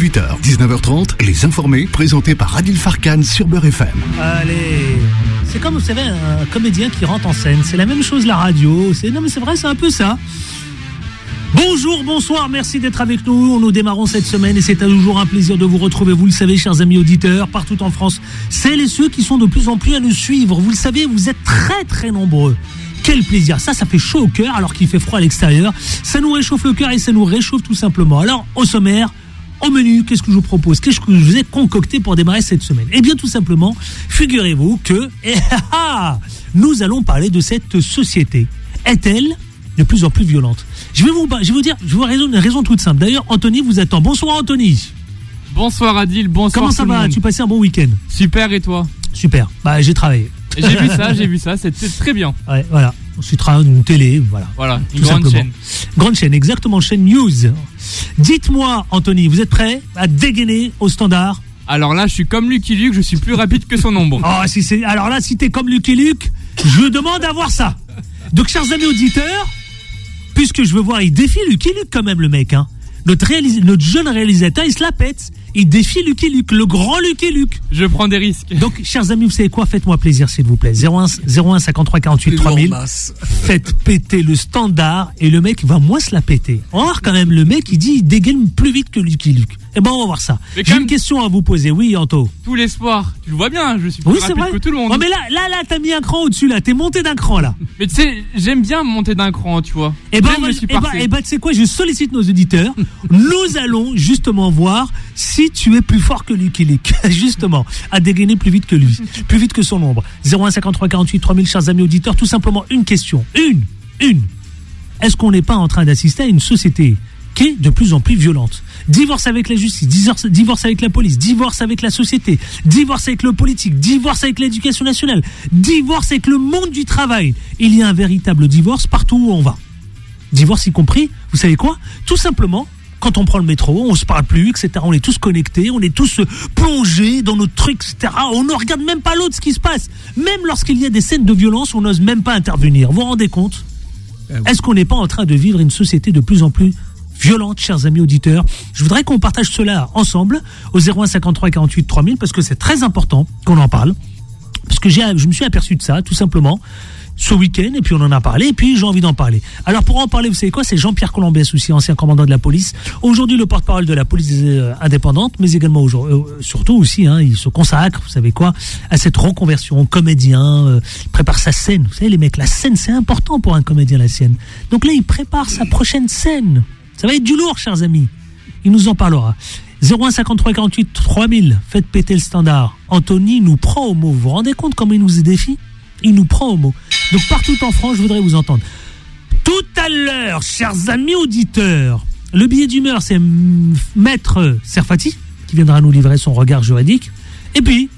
18h, 19h30, Les Informés, présentés par Adil Farkan sur Beurre FM. Allez, c'est comme, vous savez, un comédien qui rentre en scène. C'est la même chose, la radio. Non, mais c'est vrai, c'est un peu ça. Bonjour, bonsoir, merci d'être avec nous. Nous démarrons cette semaine et c'est toujours un plaisir de vous retrouver. Vous le savez, chers amis auditeurs, partout en France, celles et ceux qui sont de plus en plus à nous suivre. Vous le savez, vous êtes très très nombreux. Quel plaisir, ça fait chaud au cœur alors qu'il fait froid à l'extérieur. Ça nous réchauffe le cœur et ça nous réchauffe tout simplement. Alors, au sommaire, au menu, qu'est-ce que je vous propose? Qu'est-ce que je vous ai concocté pour démarrer cette semaine? Eh bien, tout simplement, figurez-vous que nous allons parler de cette société. Est-elle de plus en plus violente? Je vais vous dire une raison toute simple. D'ailleurs, Anthony vous attend. Bonsoir, Anthony. Bonsoir, Adil. Bonsoir. Comment ça va? Tu passais un bon week-end? Super, et toi? Super. Bah, j'ai travaillé. J'ai vu ça, c'était très bien. Ouais, voilà. On s'y travaille d'une télé, voilà. Voilà, une grande chaîne. Grande chaîne, exactement, chaîne News. Dites-moi, Anthony, vous êtes prêt à dégainer au standard? Alors là, je suis comme Lucky Luke, je suis plus rapide que son ombre. Alors là, si t'es comme Lucky Luke, je demande à voir ça. Donc, chers amis auditeurs, puisque je veux voir, il défie Lucky Luke quand même, le mec, hein. Notre jeune réalisateur, il se la pète. Il défie Lucky Luke, le grand Lucky Luke. Je prends des risques. Donc, chers amis, vous savez quoi? Faites-moi plaisir, s'il vous plaît. 01 53 48 3000. Faites péter le standard et le mec va moins se la péter. On va voir quand même, le mec, il dit, il dégaine plus vite que Lucky Luke. Eh ben, on va voir ça. J'ai une question à vous poser. Oui, Anto. Tout l'espoir. Tu le vois bien, je suis plus rapide que tout le monde. Oh, mais là, t'as mis un cran au-dessus, là. T'es monté d'un cran, là. Mais tu sais, j'aime bien monter d'un cran, tu vois. Tu sais quoi? Je sollicite nos auditeurs. Nous allons justement voir si tu es plus fort que Lucky Luke. Justement, à dégainer plus vite que lui. Plus vite que son ombre. 01 53 48 3000, chers amis auditeurs. Tout simplement, une question. Une. Est-ce qu'on n'est pas en train d'assister à une société qui est de plus en plus violente? Divorce avec la justice, divorce avec la police, divorce avec la société, divorce avec le politique, divorce avec l'éducation nationale, divorce avec le monde du travail. Il y a un véritable divorce partout où on va. Divorce y compris, vous savez quoi? Tout simplement, quand on prend le métro, on se parle plus, etc. On est tous connectés, on est tous plongés dans notre truc, etc. On ne regarde même pas l'autre, ce qui se passe. Même lorsqu'il y a des scènes de violence, on n'ose même pas intervenir. Vous vous rendez compte? Est-ce qu'on n'est pas en train de vivre une société de plus en plus violente, chers amis auditeurs? Je voudrais qu'on partage cela ensemble au 01 53 48 3000 parce que c'est très important qu'on en parle. Parce que je me suis aperçu de ça, tout simplement, ce week-end, et puis on en a parlé, et puis j'ai envie d'en parler. Alors pour en parler, vous savez quoi? C'est Jean-Pierre Colombiès aussi, ancien commandant de la police. Aujourd'hui, le porte-parole de la police indépendante, mais également surtout aussi, il se consacre, vous savez quoi, à cette reconversion. Comédien, il prépare sa scène. Vous savez, les mecs, la scène, c'est important pour un comédien, la scène. Donc là, il prépare sa prochaine scène. Ça va être du lourd, chers amis. Il nous en parlera. 01 53 48 3000, faites péter le standard. Anthony nous prend au mot. Vous vous rendez compte comment il nous défie? Il nous prend au mot. Donc partout en France, je voudrais vous entendre. Tout à l'heure, chers amis auditeurs, le billet d'humeur, c'est Maître Serfati, qui viendra nous livrer son regard juridique. Et puis,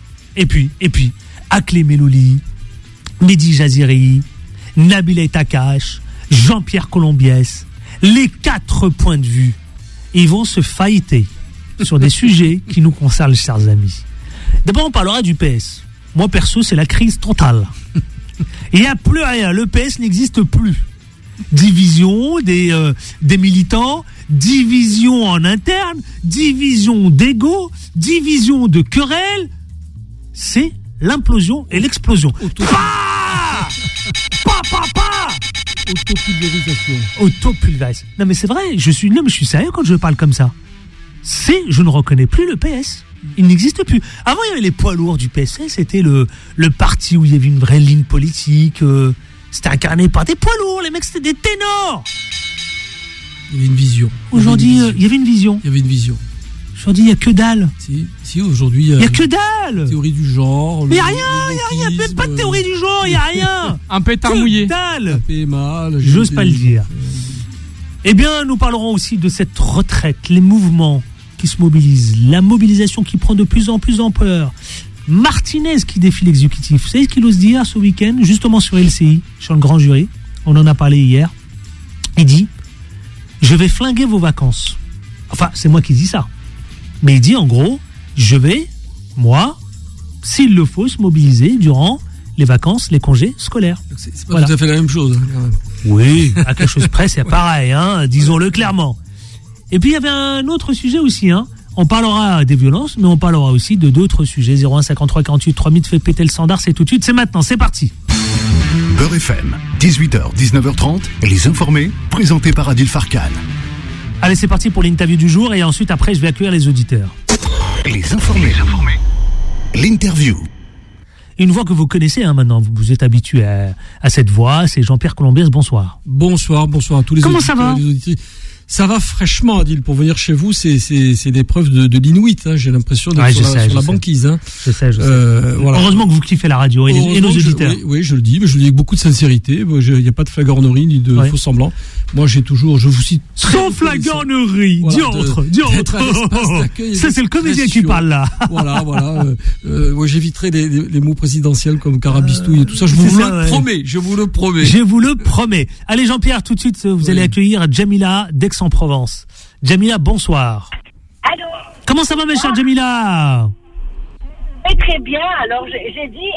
Akhlé Melouli, Mehdi Jaziri, Nabila Takash, Jean-Pierre Colombiès, les 4 points de vue, ils vont se fighter sur des sujets qui nous concernent, chers amis. D'abord, on parlera du PS. Moi, perso, c'est la crise totale. Il n'y a plus rien. Le PS n'existe plus. Division des militants, division en interne, division d'ego, division de querelles. C'est l'implosion et l'explosion. Autopulvérisation. Non mais c'est vrai, je suis sérieux quand je parle comme ça. Je ne reconnais plus le PS. Il n'existe plus. Avant, il y avait les poids lourds du PS. C'était le parti où il y avait une vraie ligne politique. C'était incarné par des poids lourds. Les mecs, c'était des ténors. Il y avait une vision. Aujourd'hui, il y avait une vision. Aujourd'hui, il n'y a que dalle. Si aujourd'hui... Il n'y a que dalle. Théorie du genre. Il n'y a rien. Même pas de théorie du genre, il n'y a rien. Un pétard mouillé. Dalle. PMA, j'ose pas le dire. Eh bien, nous parlerons aussi de cette retraite, les mouvements qui se mobilisent, la mobilisation qui prend de plus en plus d'ampleur. Martinez qui défie l'exécutif. Vous savez ce qu'il ose dire ce week-end, justement sur LCI, sur le grand jury. On en a parlé hier. Il dit, je vais flinguer vos vacances. Enfin, c'est moi qui dis ça. Mais il dit en gros, je vais, moi, s'il le faut, se mobiliser durant les vacances, les congés scolaires. C'est pas tout à fait la même chose, quand même. Oui, à quelque chose près, c'est pareil, disons-le clairement. Et puis il y avait un autre sujet aussi, On parlera des violences, mais on parlera aussi de d'autres sujets. 01 53 48 3000 fait péter le standard, c'est tout de suite, c'est maintenant, c'est parti. Beurre FM, 18h, 19h30, les informés, présentés par Adil Farkan. Allez, c'est parti pour l'interview du jour et ensuite, après, je vais accueillir les auditeurs. Les informés. L'interview. Une voix que vous connaissez maintenant, vous êtes habitué à cette voix, c'est Jean-Pierre Colombiès, bonsoir. Bonsoir à tous les Comment auditeurs. ça va ? Ça va fraîchement, Adil, pour venir chez vous, c'est l'épreuve de l'Inuit, hein, j'ai l'impression d'être sur la banquise. Hein. Je sais. Voilà. Heureusement que vous kiffez la radio et nos auditeurs. Oui, je le dis, mais je le dis avec beaucoup de sincérité, il n'y a pas de flagornerie ni de faux semblants. Moi, je vous cite... Sans flagornerie, diantre. Ça, c'est le comédien qui parle là. Voilà. Moi, j'éviterai les mots présidentiels comme carabistouille et tout ça, je vous le promets. Allez, Jean-Pierre, tout de suite, vous allez accueillir Jamila d'Aix-en-Provence. Jamila, bonsoir. Allô. Comment ça va, ma chère Jamila ? Très bien. Alors, j'ai dit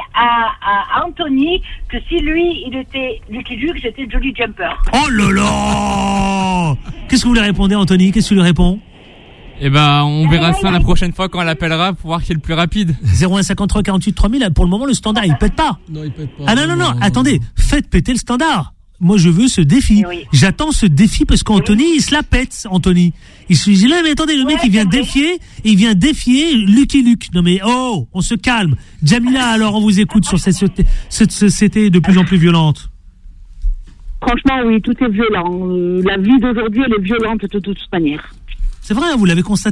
à Anthony que si lui, il était Lucky Luke, j'étais Jolly Jumper. Oh là là ! Qu'est-ce que vous lui répondez, Anthony ? Qu'est-ce que tu lui réponds ? Eh ben, on verra ça la prochaine fois quand elle appellera pour voir qui est le plus rapide. 01 53 48 3000, pour le moment, le standard, il pète pas. Non, il pète pas. Ah non, attendez, faites péter le standard. Moi, je veux ce défi. Oui. J'attends ce défi parce qu'Anthony, il se la pète, Anthony. Il se dit là, mais attendez, le mec, il vient défier Lucky Luke. Non mais, on se calme. Jamila, alors, on vous écoute sur cette société de plus en plus violente. Franchement, oui, tout est violent. La vie d'aujourd'hui, elle est violente de toute manière. C'est vrai, vous l'avez constaté ?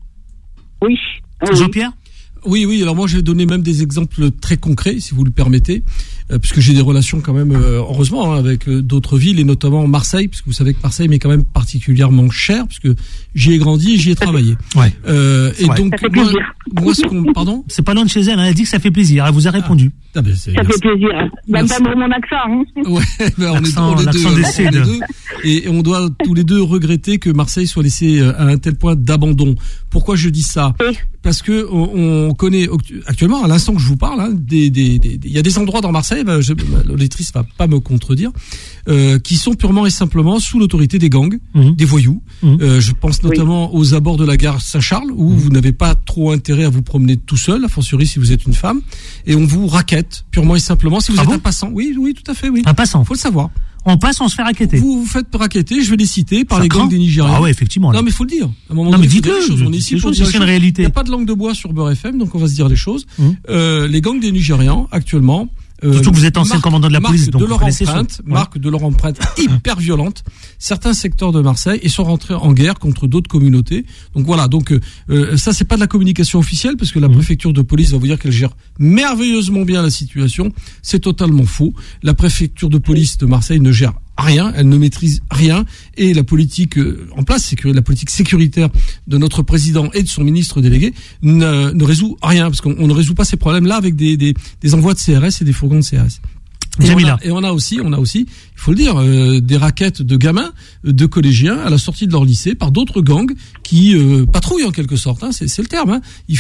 Oui. Jean-Pierre ? Oui, alors moi je vais donner même des exemples très concrets, si vous le permettez, puisque j'ai des relations quand même, heureusement, avec d'autres villes, et notamment Marseille, puisque vous savez que Marseille m'est quand même particulièrement cher, puisque j'y ai grandi et j'y ai travaillé. Ouais. Et donc, ça fait plaisir. moi pardon ? C'est pas loin de chez elle, elle a dit que ça fait plaisir, elle vous a répondu. Ça fait plaisir. Même pas pour mon accent. Hein. Ouais, on est deux. Et on doit tous les deux regretter que Marseille soit laissé à un tel point d'abandon. Pourquoi je dis ça ? Parce que on connaît actuellement, à l'instant que je vous parle, hein, il y a des endroits dans Marseille, l'auditrice va pas me contredire, qui sont purement et simplement sous l'autorité des gangs, des voyous. Je pense notamment aux abords de la gare Saint-Charles, où vous n'avez pas trop intérêt à vous promener tout seul, a fortiori si vous êtes une femme, et on vous raquette purement et simplement si vous êtes un passant. Oui, tout à fait, oui. Un passant. Faut le savoir. On passe, on se fait raqueter. Vous vous faites raqueter, je vais les citer, par les gangs des Nigérians. Ah ouais, effectivement. Là. Non, mais faut le dire. À un moment non, donné, mais dites-le. On est ici pour dire c'est une réalité. Il n'y a pas de langue de bois sur Beurre FM, donc on va se dire les choses. Les gangs des Nigérians, actuellement, surtout que vous êtes ancien commandant de la police, donc vous connaissez ça. Marque de leur empreinte hyper violente, certains secteurs de Marseille, et sont rentrés en guerre contre d'autres communautés. Donc voilà, ça c'est pas de la communication officielle, parce que la préfecture de police va vous dire qu'elle gère merveilleusement bien la situation. C'est totalement faux. La préfecture de police de Marseille ne gère rien, elle ne maîtrise rien, et la politique en place, c'est que la politique sécuritaire de notre président et de son ministre délégué ne résout rien, parce qu'on ne résout pas ces problèmes-là avec des envois de CRS et des fourgons de CRS. Et on a aussi, il faut le dire, des raquettes de gamins, de collégiens à la sortie de leur lycée par d'autres gangs qui patrouillent en quelque sorte. Hein, c'est le terme. Hein.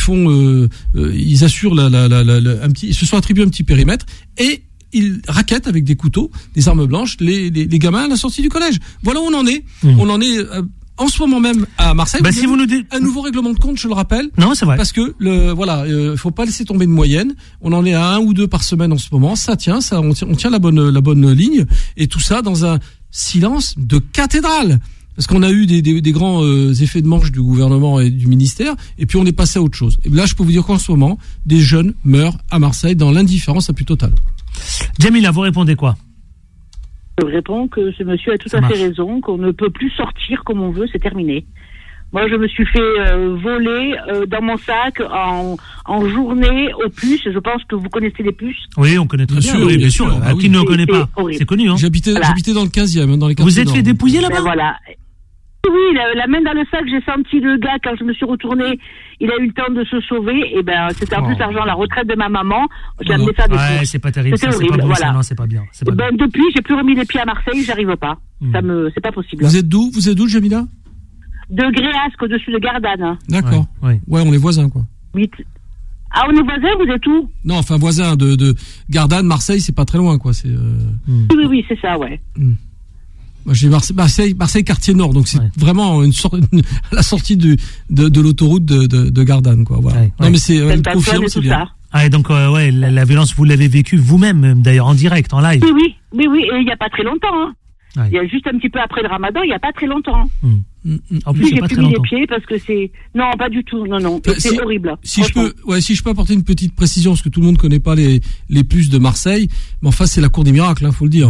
Ils assurent ils se sont attribués un petit périmètre et ils raquettent avec des couteaux, des armes blanches, les gamins à la sortie du collège. Voilà où on en est. On en est en ce moment même à Marseille. Si vous nous dites un nouveau règlement de compte, je le rappelle. Non, c'est vrai. Parce que faut pas laisser tomber une moyenne. On en est à 1 ou 2 par semaine en ce moment. Ça tient, on tient la bonne ligne, et tout ça dans un silence de cathédrale. Parce qu'on a eu des grands effets de manche du gouvernement et du ministère, et puis on est passé à autre chose. Et là, je peux vous dire qu'en ce moment, des jeunes meurent à Marseille dans l'indifférence la plus totale. Jamila, vous répondez quoi ? Je réponds que ce monsieur a tout à fait raison, qu'on ne peut plus sortir comme on veut, c'est terminé. Moi, je me suis fait voler dans mon sac en journée aux puces. Je pense que vous connaissez les puces. Oui, on connaît très bien. Oui, bien sûr. Qui ne connaît pas ? C'est connu. Hein. J'habitais dans le 15e, dans les quartiers. Vous êtes fait dépouiller là-bas ? Voilà. Oui, la main dans le sac, j'ai senti le gars, quand je me suis retournée, il a eu le temps de se sauver, et c'était en plus l'argent, la retraite de ma maman, j'ai amené faire des courses. C'est pas terrible, c'était horrible, c'est pas bon, voilà. Ça, non, c'est pas bien. Depuis, j'ai plus remis les pieds à Marseille, j'arrive pas. C'est pas possible. Vous êtes d'où, Jamila ? De Gréasque, au-dessus de Gardanne. D'accord. Ouais, on est voisins, quoi. Ah, on est voisins, vous êtes où ? Non, enfin, voisins de Gardanne, Marseille, c'est pas très loin, quoi. Oui, c'est ça, ouais. Moi, j'ai Marseille quartier nord, donc c'est vraiment une sorte à la sortie de l'autoroute de Gardanne, quoi. Voilà. Ouais, non, mais c'est une confirme, c'est bien. Ah, et donc la violence, vous l'avez vécue vous-même, d'ailleurs, en direct, en live. Oui, et il y a pas très longtemps. Hein. Il y a juste un petit peu après le Ramadan, il y a pas très longtemps. En plus, j'ai pas plus très mis les longtemps. pieds parce que c'est non, pas du tout. Non, c'est horrible. Si je peux apporter une petite précision, parce que tout le monde connaît pas les puces de Marseille, mais enfin c'est la cour des miracles, faut le dire.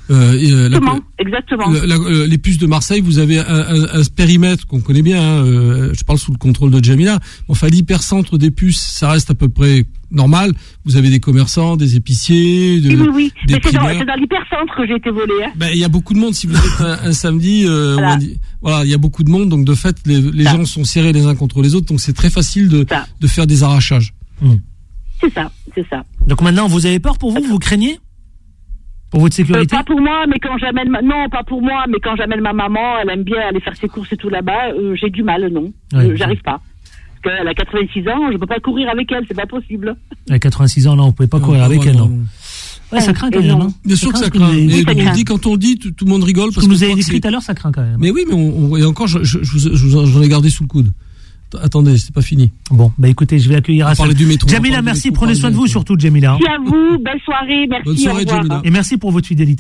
Exactement. Les puces de Marseille, vous avez un périmètre qu'on connaît bien. Je parle sous le contrôle de Jamila. Enfin, l'hypercentre des puces, ça reste à peu près normal. Vous avez des commerçants, des épiciers, des mais c'est primaires. dans l'hypercentre que j'ai été volée. Hein. Ben, il y a beaucoup de monde. Si vous êtes un samedi, voilà, il y a beaucoup de monde. Donc de fait, les gens sont serrés les uns contre les autres. Donc c'est très facile de faire des arrachages. C'est ça. Donc maintenant, vous avez peur pour vous? Vous craignez pour votre sécurité? Pas pour moi, mais quand j'amène pas pour moi, mais quand j'amène ma maman, elle aime bien aller faire ses courses et tout là-bas. J'ai du mal, non. J'arrive pas. Parce qu'elle a 86 ans, je peux pas courir avec elle, c'est pas possible. À 86 ans, non, vous pouvez pas courir avec elle, non. Ouais, ça craint quand même, non? Bien sûr que ça craint. Quand on dit, tout le monde rigole. Parce que vous avez décrit tout à l'heure, ça craint quand même. Mais oui, mais et encore, j'en ai gardé sous le coude. Attendez, c'est pas fini. Bon, écoutez, je vais accueillir Hassan. Métro, Jamila, merci, prenez soin de vous surtout, Jamila. Merci à vous, belle soirée, merci. Bonne soirée, Jamila. Et merci pour votre fidélité.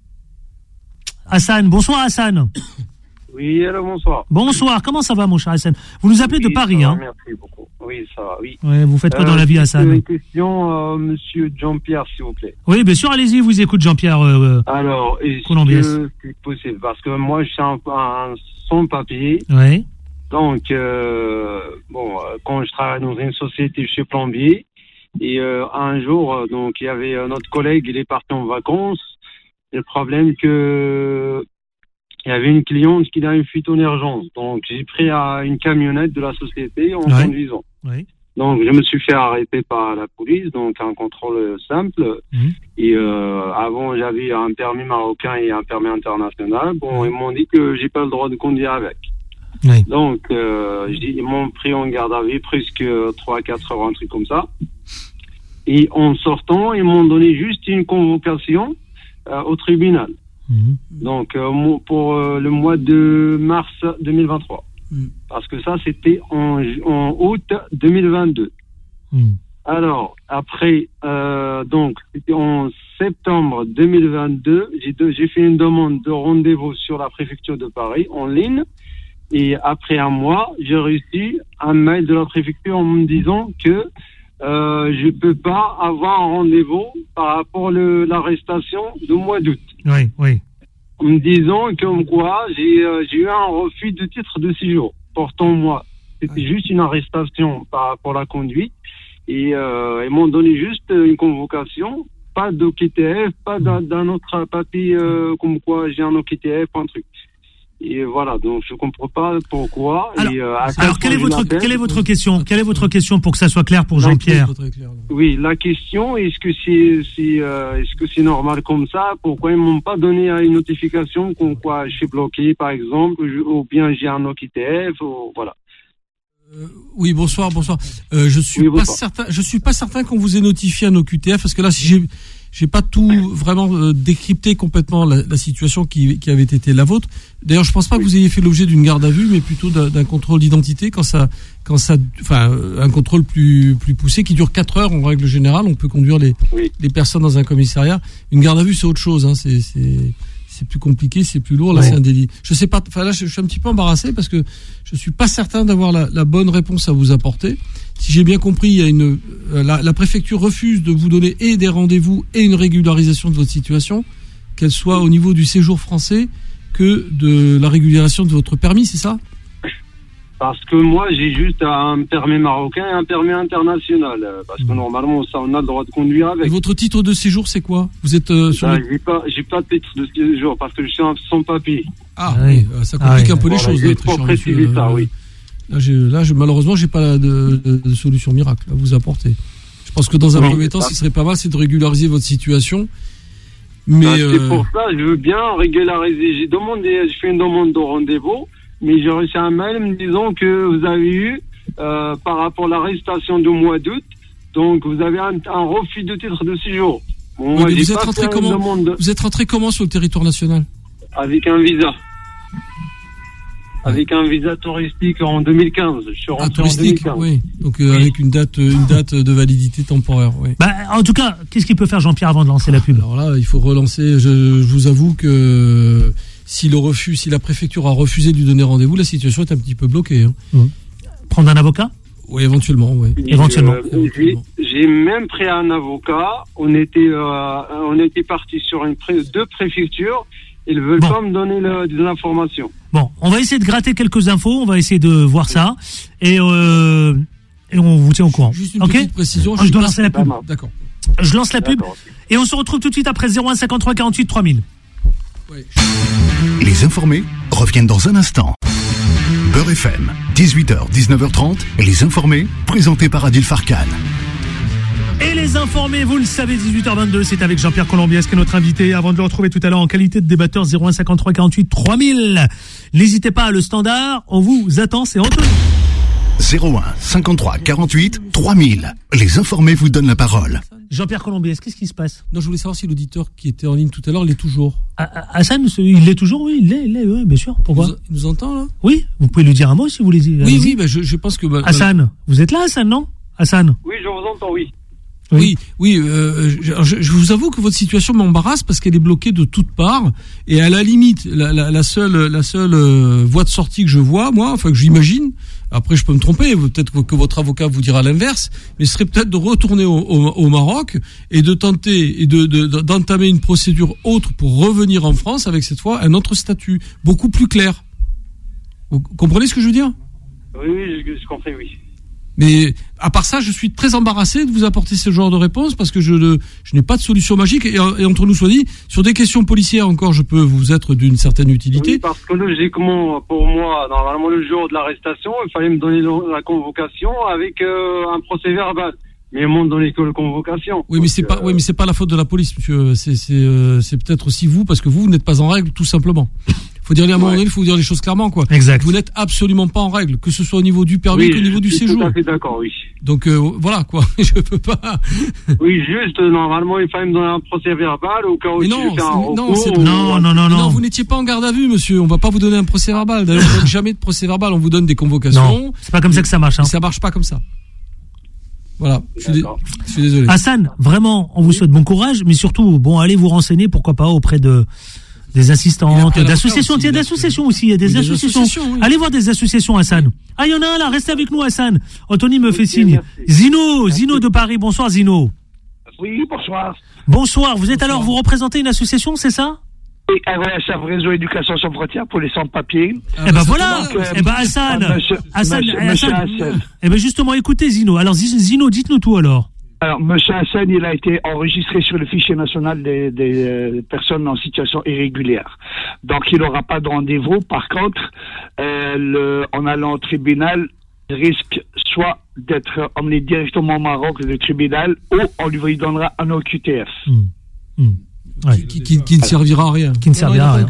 Hassan, bonsoir Hassan. Oui, alors bonsoir. Bonsoir, comment ça va mon cher Hassan? Vous nous appelez de Paris, ça va, hein? Merci beaucoup. Oui, ça va, oui. Ouais, vous faites quoi dans la vie, Hassan? Une question, monsieur Jean-Pierre, s'il vous plaît. Oui, bien sûr, allez-y, vous écoute Jean-Pierre. Alors, est-ce que c'est possible? Parce que moi, je suis un sans-papier. Oui. Donc, quand je travaille dans une société, je suis plombier. Et un jour, donc, il y avait notre collègue, il est parti en vacances. Et le problème que il y avait une cliente qui a une fuite en urgence. Donc, j'ai pris une camionnette de la société en conduisant. Oui. Donc, je me suis fait arrêter par la police, donc un contrôle simple. Et avant, j'avais un permis marocain et un permis international. Bon, ils m'ont dit que j'ai pas le droit de conduire avec. Oui. Donc, ils m'ont pris en garde à vue presque 3-4 heures, un truc comme ça. Et en sortant, ils m'ont donné juste une convocation au tribunal. Donc, pour le mois de mars 2023. Parce que ça, c'était en août 2022. Alors, après, donc, c'était en septembre 2022, j'ai fait une demande de rendez-vous sur la préfecture de Paris en ligne. Et après un mois, j'ai reçu un mail de la préfecture en me disant que je peux pas avoir un rendez-vous par rapport à l'arrestation du mois d'août. Oui. En me disant comme quoi j'ai eu un refus de titre de séjour. Pourtant, moi, c'était juste une arrestation par rapport à la conduite. Et ils m'ont donné juste une convocation, pas d'OQTF, pas d'un autre papier comme quoi j'ai un OQTF, un truc. Et voilà, donc je comprends pas pourquoi. Alors quelle est votre question? Quelle est votre question pour que ça soit clair pour Jean-Pierre? Oui, la question, est-ce que c'est normal comme ça? Pourquoi ils m'ont pas donné une notification comme quoi je suis bloqué, par exemple, ou bien j'ai un OQTF, voilà. Oui, bonsoir. Je suis pas certain qu'on vous ait notifié un OQTF parce que là, si j'ai pas tout vraiment décrypté complètement la situation qui avait été la vôtre. D'ailleurs, je pense pas que vous ayez fait l'objet d'une garde à vue, mais plutôt d'un contrôle d'identité un contrôle plus poussé qui dure 4 heures en règle générale. On peut conduire les personnes dans un commissariat. Une garde à vue, c'est autre chose, hein. C'est plus compliqué, c'est plus lourd. Là, c'est un délit. Je sais pas. Enfin, là, je suis un petit peu embarrassé parce que je suis pas certain d'avoir la bonne réponse à vous apporter. Si j'ai bien compris, il y a la préfecture refuse de vous donner et des rendez-vous et une régularisation de votre situation, qu'elle soit au niveau du séjour français que de la régularisation de votre permis, c'est ça? Parce que moi, j'ai juste un permis marocain et un permis international. Parce que normalement, ça, on a le droit de conduire avec. Et votre titre de séjour, c'est quoi? Vous êtes j'ai pas de titre de séjour parce que je suis sans papier. Ah oui, ça complique un peu les choses. Juste pour préciser ça, oui. Là, malheureusement, j'ai pas de solution miracle à vous apporter. Je pense que dans un premier temps, ce serait pas mal, c'est de régulariser votre situation. Mais c'est pour ça, je veux bien régulariser. Je fais une demande de rendez-vous. Mais j'ai reçu un mail me disant que vous avez eu, par rapport à l'arrestation du mois d'août, donc vous avez un refus de titre de séjour. Bon, mais vous êtes rentré comment sur le territoire national? avec un visa. Avec un visa touristique en 2015. Je suis rentré touristique, en 2015. oui. Donc avec une date de validité temporaire, oui. Bah, en tout cas, qu'est-ce qu'il peut faire Jean-Pierre avant de lancer la pub? Alors là, il faut relancer. Je vous avoue que si la préfecture a refusé de lui donner rendez-vous, la situation est un petit peu bloquée. Hein. Prendre un avocat? Oui, éventuellement, oui. Éventuellement. J'ai même pris un avocat. On était partis sur deux préfectures. Ils veulent pas me donner des informations. Bon, on va essayer de gratter quelques infos. On va essayer de voir ça. Et on vous tient au courant. Juste une petite précision. Je dois lancer la pub. D'accord. Je lance la pub. Et on se retrouve tout de suite après 01 53 48 3000. Oui. Les informés reviennent dans un instant. Beurre FM, 18h, 19h30, les informés, présentés par Adil Farkan. Et les informés, vous le savez, 18h22, c'est avec Jean-Pierre Colombiès qui est notre invité. Avant de le retrouver tout à l'heure en qualité de débatteur, 01 53 48 3000. N'hésitez pas à le standard, on vous attend, c'est Anthony. 01 53 48 3000. Les informés vous donnent la parole. Jean-Pierre Colombiès, qu'est-ce qui se passe? Non, je voulais savoir si l'auditeur qui était en ligne tout à l'heure l'est toujours. Hassan, il l'est toujours, oui, il l'est, oui, bien sûr. Pourquoi? Il nous entend, là? Oui, vous pouvez lui dire un mot si vous voulez dire. Oui, bah, je pense que... Hassan, vous êtes là, Hassan, non? Hassan? Oui, je vous entends, oui. Oui, je vous avoue que votre situation m'embarrasse parce qu'elle est bloquée de toutes parts et à la limite, la seule voie de sortie que je vois, moi, enfin que j'imagine, après je peux me tromper, peut-être que votre avocat vous dira l'inverse, mais ce serait peut-être de retourner au Maroc et de tenter et d'entamer une procédure autre pour revenir en France avec cette fois un autre statut, beaucoup plus clair. Vous comprenez ce que je veux dire? Oui, je comprends, oui. Mais à part ça, je suis très embarrassé de vous apporter ce genre de réponse parce que je n'ai pas de solution magique et entre nous soit dit, sur des questions policières encore, je peux vous être d'une certaine utilité. Oui, parce que logiquement, pour moi, normalement le jour de l'arrestation, il fallait me donner la convocation avec un procès verbal. Mais ils m'ont donné que la convocation. Oui, mais c'est pas la faute de la police, monsieur. C'est peut-être aussi vous parce que vous n'êtes pas en règle, tout simplement. Faut dire à un moment donné, il faut dire les choses clairement, quoi. Exact. Vous n'êtes absolument pas en règle, que ce soit au niveau du permis qu'au niveau du séjour. Tout à fait d'accord, oui. Donc voilà, quoi. Je peux pas. Oui, juste normalement, il fallait me donner un procès verbal au cas où tu fais un recours. Non. Vous n'étiez pas en garde à vue, monsieur. On va pas vous donner un procès verbal. D'ailleurs, on donne jamais de procès verbal. On vous donne des convocations. Non, c'est pas comme ça que ça marche. Hein. Ça marche pas comme ça. Voilà, je suis désolé. Hassan, vraiment, on vous souhaite bon courage, mais surtout, allez vous renseigner, pourquoi pas, auprès des assistantes, d'associations. Il y a des associations aussi, il y a des associations. Oui. Allez voir des associations, Hassan. Ah, il y en a un là, restez avec nous, Hassan. Anthony me fait signe. Zino de Paris. Bonsoir, Zino. Oui, bonsoir. Bonsoir, vous représentez une association, c'est ça? Oui, RESF, Réseau Éducation Sans Frontières pour les sans-papiers. Voilà. Hassan. Justement, écoutez, Zino. Alors, Zino, dites-nous tout alors. Alors, M. Hassan, il a été enregistré sur le fichier national des personnes en situation irrégulière. Donc, il n'aura pas de rendez-vous. Par contre, en allant au tribunal, il risque soit d'être emmené directement au Maroc, le tribunal, ou on lui donnera un OQTF. Ouais. Qui ne servira à rien. Qui ne servira à rien.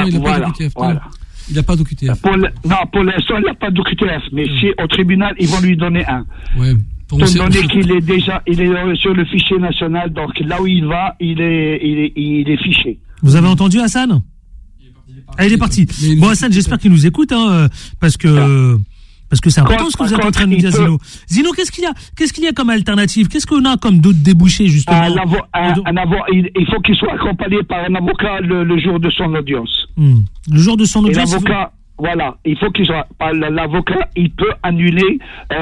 Il n'a pas d'OQTF. Pour l'instant, il n'a pas d'OQTF. Mais si au tribunal, ils vont lui donner un. Ouais. Étant donné qu'il est sur le fichier national, donc là où il va, il est fiché. Vous avez entendu Hassan? Il est parti. Bon, Hassan, j'espère qu'il nous écoute, parce que c'est important ce que vous êtes en train de nous dire, Zino. Zino, qu'est-ce qu'il y a comme alternative? Qu'est-ce qu'on a comme d'autres débouchés, justement? Il faut qu'il soit accompagné par un avocat le jour de son audience. Le jour de son audience? L'avocat, voilà, il faut qu'il soit. L'avocat, il peut annuler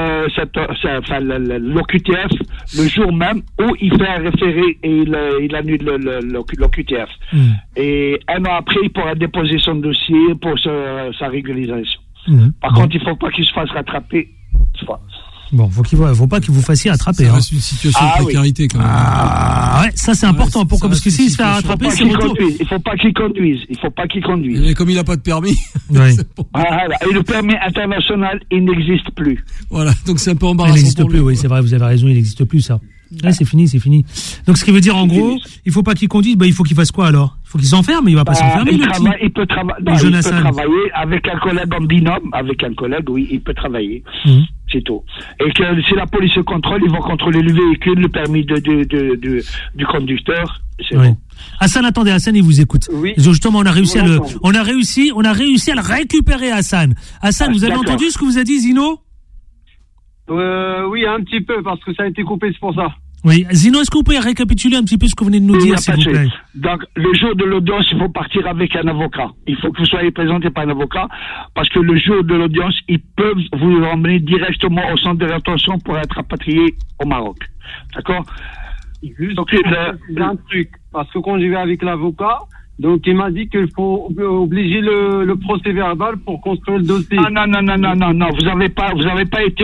l'OQTF le jour même où il fait un référé et il annule l'OQTF. Et un an après, il pourra déposer son dossier pour sa régularisation. Par contre, il ne faut pas qu'il se fasse rattraper. Bon, faut pas qu'il vous fassiez attraper. Ça reste une situation de précarité quand même. Ouais, ça c'est important. Pourquoi? Parce que s'il se fait rattraper, c'est retour. Il faut pas qu'il conduise. Et comme il n'a pas de permis. Ouais. Et le permis international, il n'existe plus. Voilà, donc c'est un peu embarrassant. Il n'existe plus, oui, c'est vrai, vous avez raison, il n'existe plus ça. Ouais, c'est fini. Donc ce qui veut dire en gros, il faut pas qu'il conduise, il faut qu'il fasse quoi alors? Il faut qu'il s'enferme, mais il va pas s'enfermer. Il peut travailler avec un collègue en binôme, oui, il peut travailler. C'est tout. Et que si la police contrôle, ils vont contrôler le véhicule, le permis du conducteur. C'est bon. Hassan, attendez, Hassan, il vous écoute. Oui. Justement, on a réussi à D'accord. on a réussi à le récupérer, Hassan. Hassan, vous avez d'accord. entendu ce que vous a dit Zino? Oui, un petit peu, parce que ça a été coupé, c'est pour ça. Oui. Zino, est-ce que vous pouvez récapituler un petit peu ce que vous venez de nous Oui, dire, y a s'il pas de vous plaît? souci. Donc, le jour de l'audience, il faut partir avec un avocat. Il faut que vous soyez présenté par un avocat, parce que le jour de l'audience, ils peuvent vous emmener directement au centre de rétention pour être rapatrié au Maroc. D'accord? Juste Donc, un truc, parce que quand j'y vais avec l'avocat, donc il m'a dit qu'il faut obliger le procès verbal pour construire le dossier. Ah non, vous avez pas été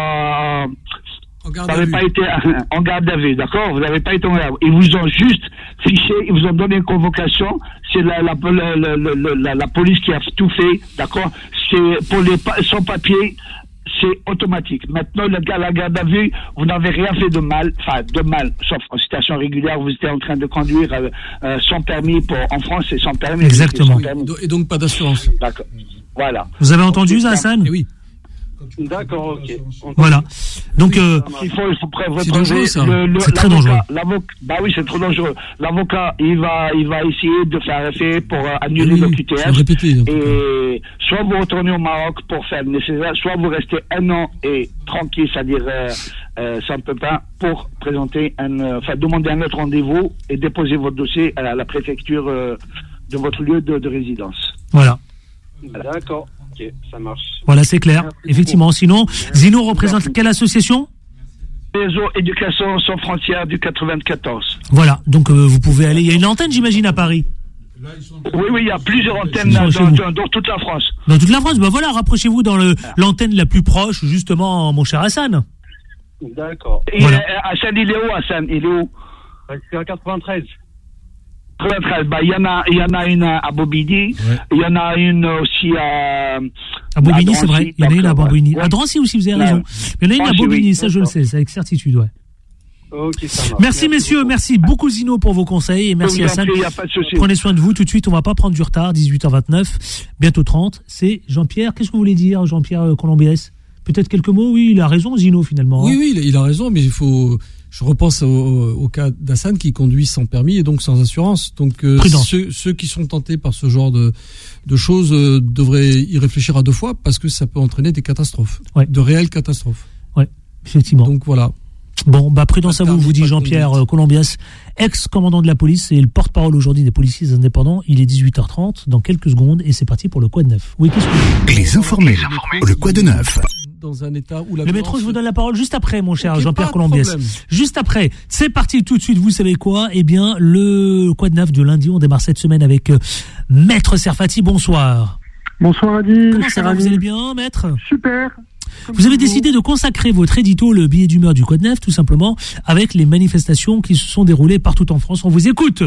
En garde vous à n'avez vue. pas été en garde à vue, d'accord? Vous n'avez pas été en garde à vue. Ils vous ont juste fiché, ils vous ont donné une convocation. C'est la police qui a tout fait, d'accord? C'est pour les sans papier, c'est automatique. Maintenant, la garde à vue, vous n'avez rien fait de mal, sauf en situation régulière, vous étiez en train de conduire sans permis. En France, c'est sans permis. Exactement. C'est sans permis. Et donc pas d'assurance. D'accord. Voilà. Vous avez entendu ça, Hassan? Eh oui. D'accord, ok. Voilà. Donc, Il faut C'est dangereux, ça. C'est très dangereux. Bah oui, c'est trop dangereux. L'avocat, il va essayer de faire effet pour annuler Oui, le faut QTF. le répéter, en tout Et soit vous retournez au Maroc pour faire le nécessaire, soit vous restez 1 an et tranquille, c'est-à-dire sans pépin, pour présenter demander un autre rendez-vous et déposer votre dossier à la préfecture de votre lieu de résidence. voilà. D'accord, ok, ça marche. Voilà, c'est clair. Effectivement. Sinon, Zino représente quelle association? Réseau Éducation sans frontières du 94. Voilà. Donc, vous pouvez aller. Il y a une antenne, j'imagine, à Paris. Oui, il y a plusieurs antennes Ils sont chez vous. dans toute la France. Dans toute la France. Ben voilà, rapprochez-vous dans l'antenne la plus proche, justement, mon cher Hassan. D'accord. Et Voilà. Hassan, il est où, Hassan? Il est où? C'est à 93. Bah, il y en a une à Bobigny, il y en a une aussi à Bobigny, à c'est vrai. Drancy, Il y en a une à d'accord, Bobigny. ouais. À Drancy aussi, vous avez Ouais. raison. Il y en a une à Drancy, Bobigny, oui. ça je le sais, c'est avec certitude, ouais. Ok, ça marche. Merci messieurs, merci beaucoup Zino pour vos conseils et merci Je vous en Hassan. prie, y a pas de souci. Prenez soin de vous tout de suite, on va pas prendre du retard, 18h29, bientôt 30. C'est Jean-Pierre, qu'est-ce que vous voulez dire Jean-Pierre Colombiès? Peut-être quelques mots? Oui, il a raison Zino finalement. Oui, il a raison, mais je repense au cas d'Hassan qui conduit sans permis et donc sans assurance. Donc ceux qui sont tentés par ce genre de choses devraient y réfléchir à 2 fois parce que ça peut entraîner des catastrophes, de réelles catastrophes. Ouais, effectivement. Donc voilà. Bon, prudence à vous dit Jean-Pierre Colombias, ex-commandant de la police et le porte-parole aujourd'hui des policiers indépendants. Il est 18h30 dans quelques secondes et c'est parti pour le Quad 9. Oui, qu'est-ce que Les informés. Le Quad 9. Dans un état où le métro, je vous donne la parole juste après, mon cher Ok, Jean-Pierre pas de Colombias. problème. Juste après. C'est parti tout de suite. Vous savez quoi? Eh bien, le Quad 9 de lundi, on démarre cette semaine avec Maître Serfati. Bonsoir. Bonsoir Adil. Comment ça va? Vous allez bien, Maître? Super. Vous avez décidé de consacrer votre édito, le billet d'humeur du Quad 9, tout simplement, avec les manifestations qui se sont déroulées partout en France. On vous écoute.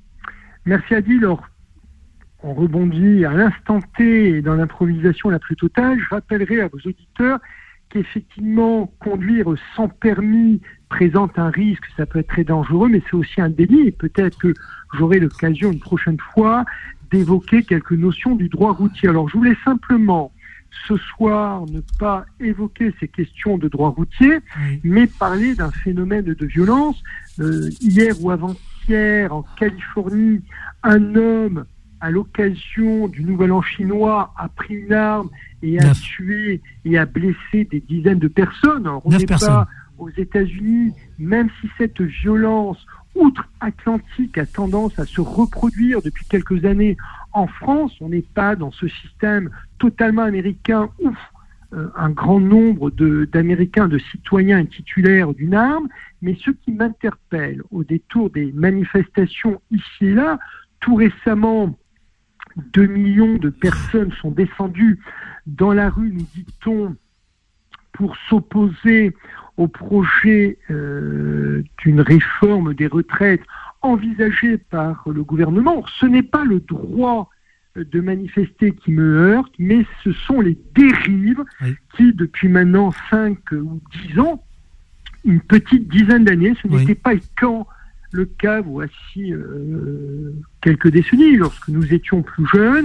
Merci Adil. Alors, on rebondit à l'instant T et dans l'improvisation la plus totale. Je rappellerai à vos auditeurs qu'effectivement, conduire sans permis présente un risque, ça peut être très dangereux, mais c'est aussi un délit. Et peut-être que j'aurai l'occasion une prochaine fois d'évoquer quelques notions du droit routier. Alors, je voulais simplement ce soir ne pas évoquer ces questions de droit routier, mais parler d'un phénomène de violence. Hier ou avant-hier, en Californie, un homme, à l'occasion du Nouvel An chinois, a pris une arme et a tué et a blessé des dizaines de personnes. Alors, on n'est pas aux États-Unis, même si cette violence outre-Atlantique a tendance à se reproduire depuis quelques années. En France, on n'est pas dans ce système totalement américain où un grand nombre d'Américains, de citoyens est titulaire d'une arme, mais ce qui m'interpelle au détour des manifestations ici et là, tout récemment, 2 millions de personnes sont descendues dans la rue, nous dit-on, pour s'opposer au projet d'une réforme des retraites envisagée par le gouvernement. Ce n'est pas le droit de manifester qui me heurte, mais ce sont les dérives qui, depuis maintenant 5 ou 10 ans, une petite dizaine d'années, ce n'était pas quand le cas, voici quelques décennies, lorsque nous étions plus jeunes,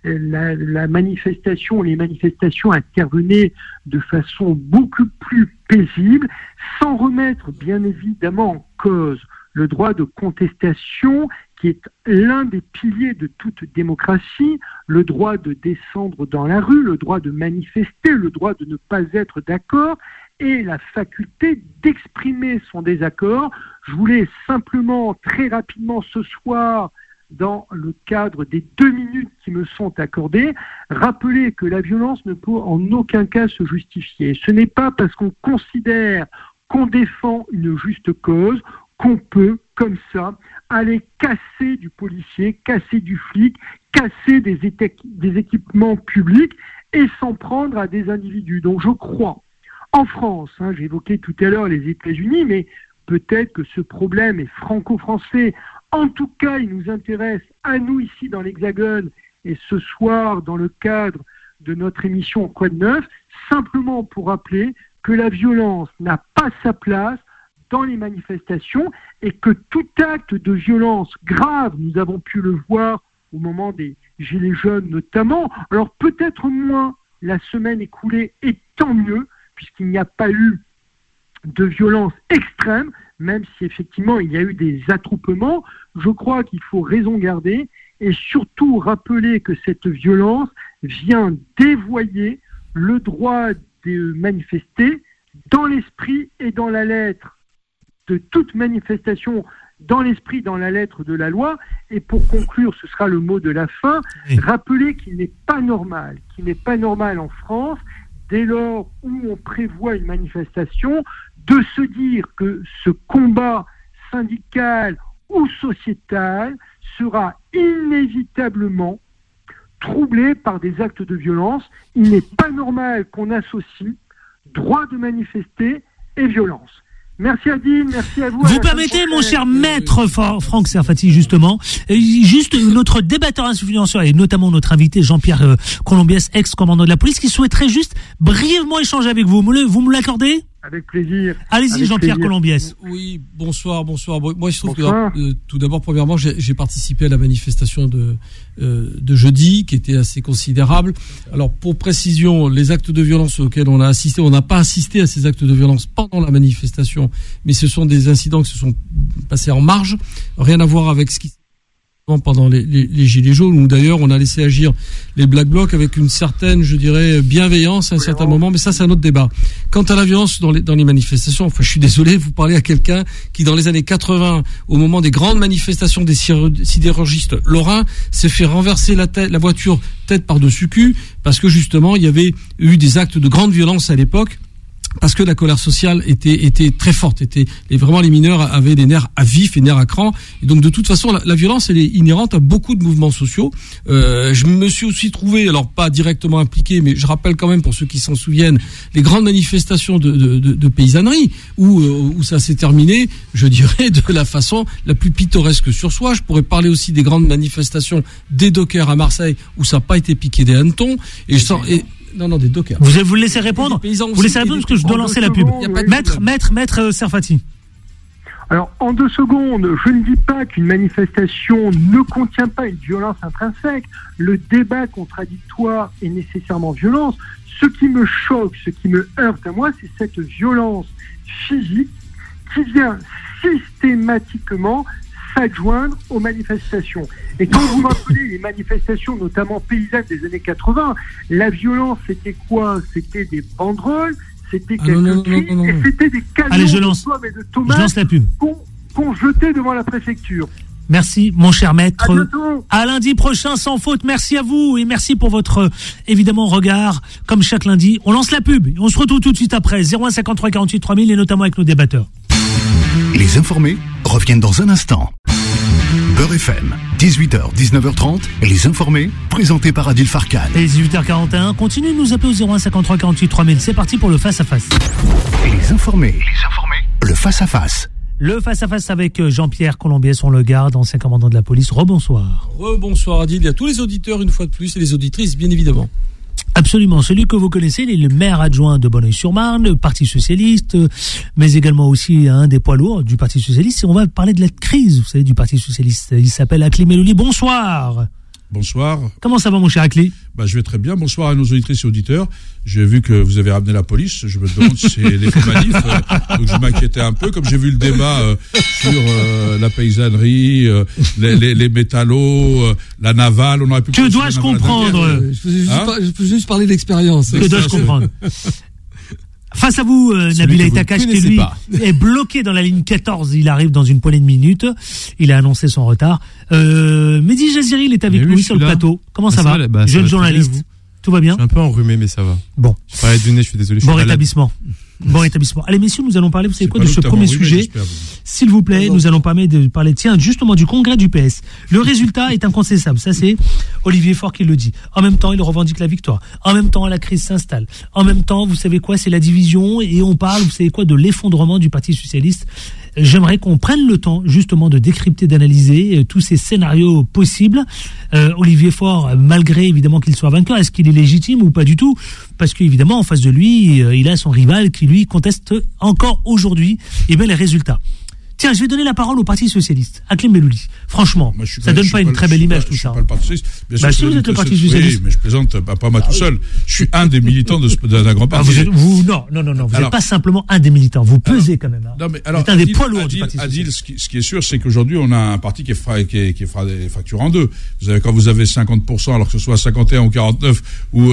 les manifestations intervenaient de façon beaucoup plus paisible, sans remettre bien évidemment en cause le droit de contestation qui est l'un des piliers de toute démocratie, le droit de descendre dans la rue, le droit de manifester, le droit de ne pas être d'accord et la faculté d'exprimer son désaccord. Je voulais simplement, très rapidement ce soir, dans le cadre des 2 minutes qui me sont accordées, rappeler que la violence ne peut en aucun cas se justifier. Ce n'est pas parce qu'on considère qu'on défend une juste cause qu'on peut, comme ça, aller casser du policier, casser du flic, casser des équipements publics et s'en prendre à des individus. Donc je crois, en France, j'ai évoqué tout à l'heure les États-Unis, mais peut-être que ce problème est franco-français. En tout cas, il nous intéresse à nous ici dans l'Hexagone et ce soir dans le cadre de notre émission Quoi de neuf, simplement pour rappeler que la violence n'a pas sa place dans les manifestations et que tout acte de violence grave, nous avons pu le voir au moment des Gilets jaunes notamment, alors peut-être moins la semaine écoulée et tant mieux, puisqu'il n'y a pas eu de violence extrême, même si effectivement il y a eu des attroupements. Je crois qu'il faut raison garder et surtout rappeler que cette violence vient dévoyer le droit de manifester dans l'esprit et dans la lettre de toute manifestation, dans l'esprit, dans la lettre de la loi. Et pour conclure, ce sera le mot de la fin, rappeler qu'il n'est pas normal en France, dès lors où on prévoit une manifestation, de se dire que ce combat syndical ou sociétal sera inévitablement troublé par des actes de violence. Il n'est pas normal qu'on associe droit de manifester et violence. Merci Adil, merci à vous. Vous permettez, mon cher maître Franck Serfati, justement, juste notre débatteur influenceur et notamment notre invité Jean-Pierre Colombiès, ex-commandant de la police, qui souhaiterait juste brièvement échanger avec vous. Vous me l'accordez ? Avec plaisir. Allez-y, avec Jean-Pierre plaisir. Colombiès. Oui, bonsoir. Moi, je trouve que tout d'abord, premièrement, j'ai participé à la manifestation de jeudi, qui était assez considérable. Alors, pour précision, les actes de violence auxquels on a assisté, on n'a pas assisté à ces actes de violence pendant la manifestation, mais ce sont des incidents qui se sont passés en marge, rien à voir avec ce qui pendant les Gilets jaunes, où d'ailleurs on a laissé agir les Black Blocs avec une certaine, je dirais, bienveillance à un certain moment, mais ça c'est un autre débat. Quant à la violence dans les manifestations, enfin je suis désolé, vous parlez à quelqu'un qui dans les années 80, au moment des grandes manifestations des sidérurgistes lorrains, s'est fait renverser la voiture tête par-dessus cul, parce que justement il y avait eu des actes de grande violence à l'époque, parce que la colère sociale était très forte, vraiment les mineurs avaient des nerfs à vif et nerfs à cran, et donc de toute façon la violence elle est inhérente à beaucoup de mouvements sociaux. Je me suis aussi trouvé, alors pas directement impliqué, mais je rappelle quand même pour ceux qui s'en souviennent, les grandes manifestations de paysannerie où ça s'est terminé, je dirais, de la façon la plus pittoresque sur soi. Je pourrais parler aussi des grandes manifestations des dockers à Marseille où ça n'a pas été piqué des hannetons, Non, des dockers. Vous laissez répondre. Vous laissez répondre parce que je dois lancer la pub. Maître Serfati. Alors, en 2 secondes, je ne dis pas qu'une manifestation ne contient pas une violence intrinsèque. Le débat contradictoire est nécessairement violence. Ce qui me choque, ce qui me heurte à moi, c'est cette violence physique qui vient systématiquement s'adjoindre aux manifestations. Et quand vous rappelez les manifestations, notamment paysannes des années 80, la violence, c'était quoi ? C'était des banderoles, c'était quelques cris, et c'était des camions de pommes et de tomates qu'on jetait devant la préfecture. Merci, mon cher maître. À lundi prochain, sans faute. Merci à vous et merci pour votre, évidemment, regard. Comme chaque lundi, on lance la pub. On se retrouve tout de suite après. 01 53 48 3000 et notamment avec nos débatteurs. Les informés reviennent dans un instant. Beurre FM, 18h, 19h30, et les informés, présentés par Adil Farkan. Et 18h41, continuez de nous appeler au 01 53 48 3000. C'est parti pour le face-à-face. Les informés, le face-à-face. Le face-à-face avec Jean-Pierre Colombiès, on le garde, ancien commandant de la police. Rebonsoir. Rebonsoir Adil, et à tous les auditeurs une fois de plus, et les auditrices bien évidemment. Absolument, celui que vous connaissez, il est le maire adjoint de Bonneuil-sur-Marne, Parti Socialiste, mais également aussi un des poids lourds du Parti Socialiste. Et on va parler de la crise, vous savez, du Parti Socialiste. Il s'appelle Akli Melouli. Bonsoir. Bonsoir. Comment ça va, mon cher Akli ? Je vais très bien. Bonsoir à nos auditrices et auditeurs. J'ai vu que vous avez ramené la police. Je me demande si c'est les faux manifs. Donc je m'inquiétais un peu. Comme j'ai vu le débat sur la paysannerie, les métallos, la navale, on aurait pu... Que dois-je comprendre ? Je peux juste parler d'expérience. Que dois-je comprendre ? Face à vous, Nabil Takash, qui lui est bloqué dans la ligne 14. Il arrive dans une poignée de minutes. Il a annoncé son retard. Mehdi Jaziri, il est avec nous sur le plateau. Comment ça va ? Jeune journaliste. Tout va bien ? Je suis un peu enrhumé, mais ça va. Bon. Je parlais du nez, je suis désolé. Bon rétablissement. Bon rétablissement. Allez, messieurs, nous allons parler, vous savez quoi, de ce premier sujet. S'il vous plaît, nous allons parler, tiens, justement, du congrès du PS. Le résultat est incontestable. Ça, c'est Olivier Faure qui le dit. En même temps, il revendique la victoire. En même temps, la crise s'installe. En même temps, vous savez quoi, c'est la division et on parle, vous savez quoi, de l'effondrement du Parti socialiste. J'aimerais qu'on prenne le temps, justement, de décrypter, d'analyser tous ces scénarios possibles. Olivier Faure, malgré, évidemment, qu'il soit vainqueur, est-ce qu'il est légitime ou pas du tout ? Parce qu'évidemment, en face de lui, il a son rival qui, lui, conteste encore aujourd'hui, les résultats. Tiens, je vais donner la parole au Parti Socialiste, Hakim Bellouli. Franchement, ça donne pas une très belle image, tout ça. Je suis pas le Parti Socialiste. Bien sûr, si vous êtes le Parti Socialiste. Oui, mais je plaisante pas moi tout seul. Je suis un des militants d'un grand parti. Non, vous n'êtes pas simplement un des militants. Vous pesez quand même. Non, mais alors, vous êtes un des poids lourds du Parti Socialiste. Ce qui est sûr, c'est qu'aujourd'hui, on a un parti qui est fracturé en deux. Quand vous avez 50%, alors que ce soit 51 ou 49 ou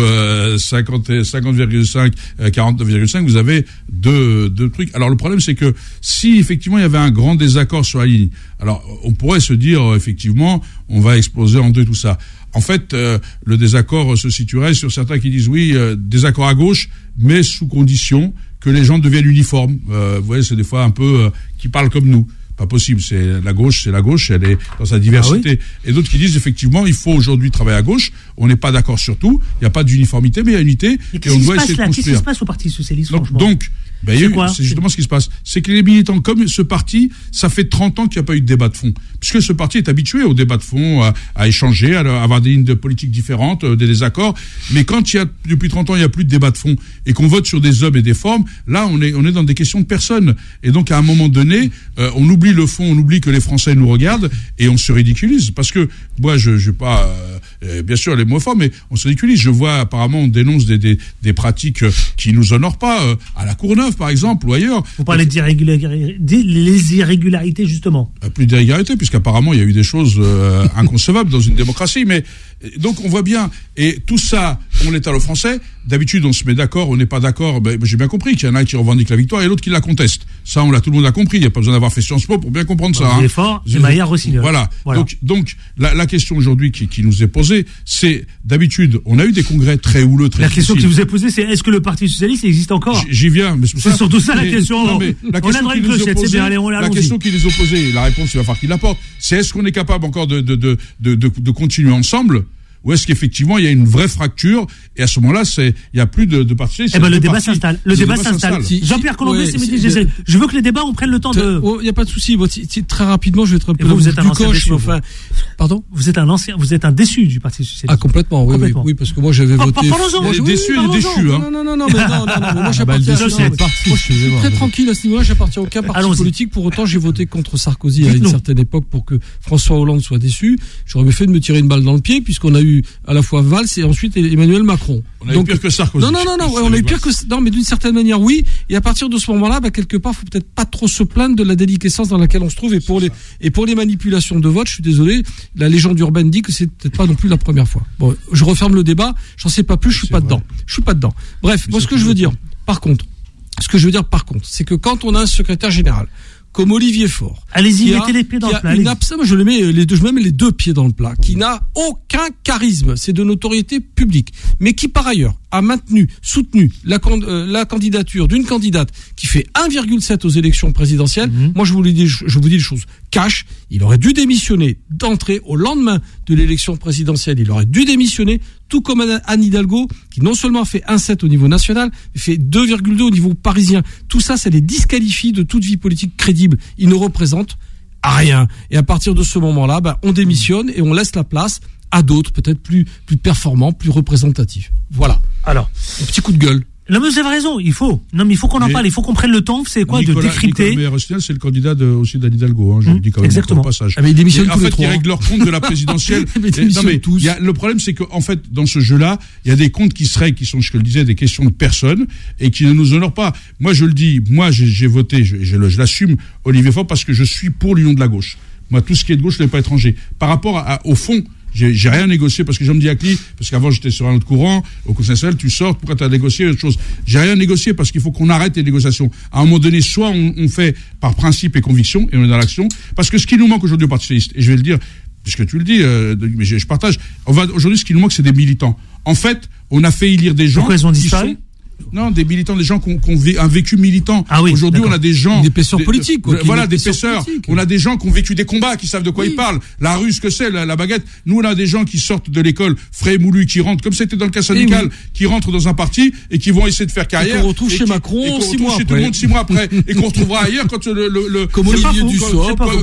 50,5, 49,5, vous avez deux trucs. Alors, le problème, c'est que si effectivement il y avait un grand désaccord sur la ligne, alors on pourrait se dire effectivement on va exploser en deux tout ça. En fait, le désaccord se situerait sur certains qui disent oui, désaccord à gauche, mais sous condition que les gens deviennent uniformes. Vous voyez, c'est des fois un peu qui parlent comme nous. Pas possible, c'est la gauche, elle est dans sa diversité. Ah oui. Et d'autres qui disent effectivement, il faut aujourd'hui travailler à gauche, on n'est pas d'accord sur tout, il n'y a pas d'uniformité, mais il y a unité, et on doit essayer de construire. Qu'est-ce qui se passe au Parti Socialiste, franchement ? Donc c'est justement ce qui se passe. C'est que les militants, comme ce parti, ça fait 30 ans qu'il n'y a pas eu de débat de fond. Puisque ce parti est habitué au débat de fond, à échanger, à avoir des lignes de politique différentes, des désaccords. Mais quand depuis 30 ans, il n'y a plus de débat de fond et qu'on vote sur des hommes et des formes, là, on est dans des questions de personnes. Et donc, à un moment donné, on oublie le fond, on oublie que les Français nous regardent et on se ridiculise. Parce que, moi, je vais pas, bien sûr, les mots forts, mais on se ridiculise. Je vois, apparemment, on dénonce des pratiques qui nous honorent pas, à la Courneuve, par exemple, ou ailleurs. Vous parlez les irrégularités, justement. Plus d'irrégularités, puisqu'apparemment, il y a eu des choses inconcevables dans une démocratie. Mais donc, on voit bien. Et tout ça, on l'étale aux Français. D'habitude, on se met d'accord, on n'est pas d'accord. J'ai bien compris qu'il y en a un qui revendique la victoire et l'autre qui la conteste. Ça, tout le monde l'a compris. Il n'y a pas besoin d'avoir fait Sciences Po pour bien comprendre ça. C'est fort, c'est Maillard Rossignol. Voilà. Donc la question aujourd'hui qui nous est posée, c'est, d'habitude, on a eu des congrès très houleux, très difficiles. La question qui vous est posée, c'est est-ce que le Parti Socialiste existe encore ? J'y viens. Mais c'est surtout ça la question. Non, mais la question qui nous est posée, la question qui nous est posée, la réponse, il va falloir qu'il l'apporte, c'est est-ce qu'on est capable encore de continuer ensemble ? Ou est-ce qu'effectivement il y a une vraie fracture et à ce moment-là il y a plus de partis. Le débat s'installe. Le débat s'installe. Jean-Pierre Colombet, je veux que les débats on prenne le temps de. Il y a pas de souci. Très rapidement, je vais être un peu vous êtes un ancien déçu. Pardon. Vous êtes un déçu du Parti socialiste. Ah complètement. Oui, parce que moi j'avais voté. Les déçus et les déchus. Non. Moi j'appartiens. Je suis très tranquille à ce niveau-là. J'appartiens à aucun parti politique. Pour autant, j'ai voté contre Sarkozy à une certaine époque pour que François Hollande soit déçu. J'aurais bien fait de me tirer une balle dans le pied puisqu'on a eu à la fois Valls et ensuite Emmanuel Macron. On a eu pire que Sarkozy. Non, on a eu pire que... Non, mais d'une certaine manière, oui. Et à partir de ce moment-là, quelque part, faut peut-être pas trop se plaindre de la déliquescence dans laquelle on se trouve. Et pour les manipulations de vote, je suis désolé, la légende urbaine dit que c'est peut-être pas non plus la première fois. Bon, je referme le débat, j'en sais pas plus, je suis pas dedans. Bref, moi, ce que je veux dire, par contre, c'est que quand on a un secrétaire général, comme Olivier Faure. Allez-y, mettez les pieds dans le plat. Moi, je mets les deux pieds dans le plat, qui n'a aucun charisme, c'est de notoriété publique, mais qui par ailleurs a soutenu la candidature d'une candidate qui fait 1,7 aux élections présidentielles. Moi, je vous dis les choses cash. Il aurait dû démissionner d'entrée au lendemain de l'élection présidentielle. Il aurait dû démissionner, tout comme Anne Hidalgo, qui non seulement fait 1,7 au niveau national, mais fait 2,2 au niveau parisien. Tout ça, ça les disqualifie de toute vie politique crédible. Ils ne représentent rien. Et à partir de ce moment-là, on démissionne et on laisse la place à d'autres, peut-être plus performants, plus représentatifs. Voilà. Alors, un petit coup de gueule. Non, mais vous avez raison, il faut qu'on en parle, il faut qu'on prenne le temps, c'est quoi, de décrypter. Nicolas Meyer-Rossignol, c'est le candidat aussi d'Anne Hidalgo, je le dis quand même exactement. au passage. Ah, mais il démissionne tous les trois. En fait, ils règlent leur compte de la présidentielle. Le problème, c'est qu'en fait, dans ce jeu-là, il y a des comptes qui se règlent, qui sont, je le disais, des questions de personnes, et qui ne nous honorent pas. Moi, je le dis, j'ai voté, je l'assume, Olivier Faure, parce que je suis pour l'union de la gauche. Moi, tout ce qui est de gauche, je ne l'ai pas étranger. Par rapport au fond, j'ai rien négocié parce que je me dis à Cli, parce qu'avant j'étais sur un autre courant, au Conseil national, tu sors, pourquoi tu as négocié autre chose? J'ai rien négocié parce qu'il faut qu'on arrête les négociations. À un moment donné, soit on fait par principe et conviction, et on est dans l'action, parce que ce qui nous manque aujourd'hui au Parti socialiste, et je vais le dire, puisque tu le dis, mais je partage, aujourd'hui ce qui nous manque, c'est des militants. En fait, on a fait élire des gens. Pourquoi ils ont disparu? Non, des militants, des gens qui ont un vécu militant. Ah oui, aujourd'hui, on a des gens... Des épaisseurs politiques, quoi. Voilà, des épaisseurs. On a des gens qui ont vécu des combats, qui savent de quoi ils parlent. La rue, ce que c'est, la baguette. Nous, on a des gens qui sortent de l'école, frais et moulus, qui rentrent, comme c'était dans le cas syndical, qui rentrent dans un parti et qui vont essayer de faire carrière. Et qu'on retrouve chez Macron 6 mois après. Tout le monde 6 mois après. Et qu'on retrouvera ailleurs quand comme Olivier Dussopt, quand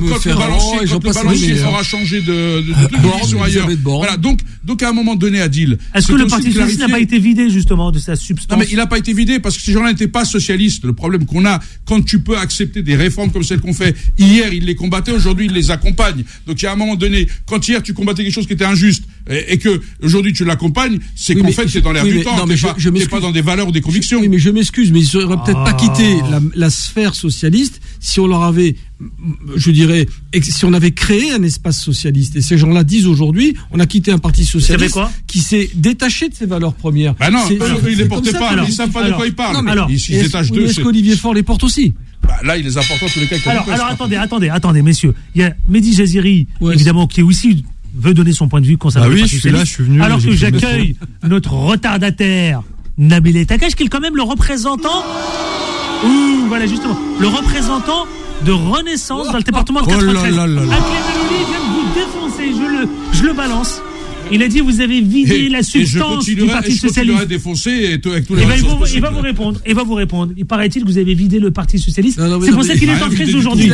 le balancier aura changé de position ailleurs. Voilà. Donc, à un moment donné, Adil. Est-ce que le Parti socialiste n'a pas été vidé, justement, de sa substance? Non, mais il n'a pas été vidé parce que ces gens-là n'étaient pas socialistes. Le problème qu'on a, quand tu peux accepter des réformes comme celles qu'on fait, hier, ils les combattaient, aujourd'hui, ils les accompagnent. Donc, il y a un moment donné, quand hier, tu combattais quelque chose qui était injuste, et que, aujourd'hui, tu l'accompagnes, c'est qu'en fait, c'est dans l'air du temps. T'es pas dans des valeurs ou des convictions. Oui, mais je m'excuse, mais ils auraient peut-être pas quitté la sphère socialiste si on leur avait, je dirais, si on avait créé un espace socialiste. Et ces gens-là disent aujourd'hui, on a quitté un parti socialiste qui s'est détaché de ses valeurs premières. Bah non, ils les portaient pas, ils savent pas de quoi ils parlent. Ils se détachent d'eux. Est-ce qu'Olivier Faure les porte aussi? Là, il les apporte en tous les cas. Alors, attendez, messieurs. Il y a Mehdi Jaziri, évidemment, qui aussi veut donner son point de vue concernant le Parti socialiste. Je suis venu. Alors que j'accueille notre retardataire, Nabil Takache, qui est quand même le représentant. Voilà, justement. Le représentant de Renaissance dans le département de 93. Akhlem Elouli vient de vous défoncer, je le balance. Il a dit vous avez vidé la substance du Parti socialiste. Défoncer avec tous les il va vous répondre. Il paraît-il que vous avez vidé le Parti socialiste. C'est pour ça qu'il est en crise aujourd'hui.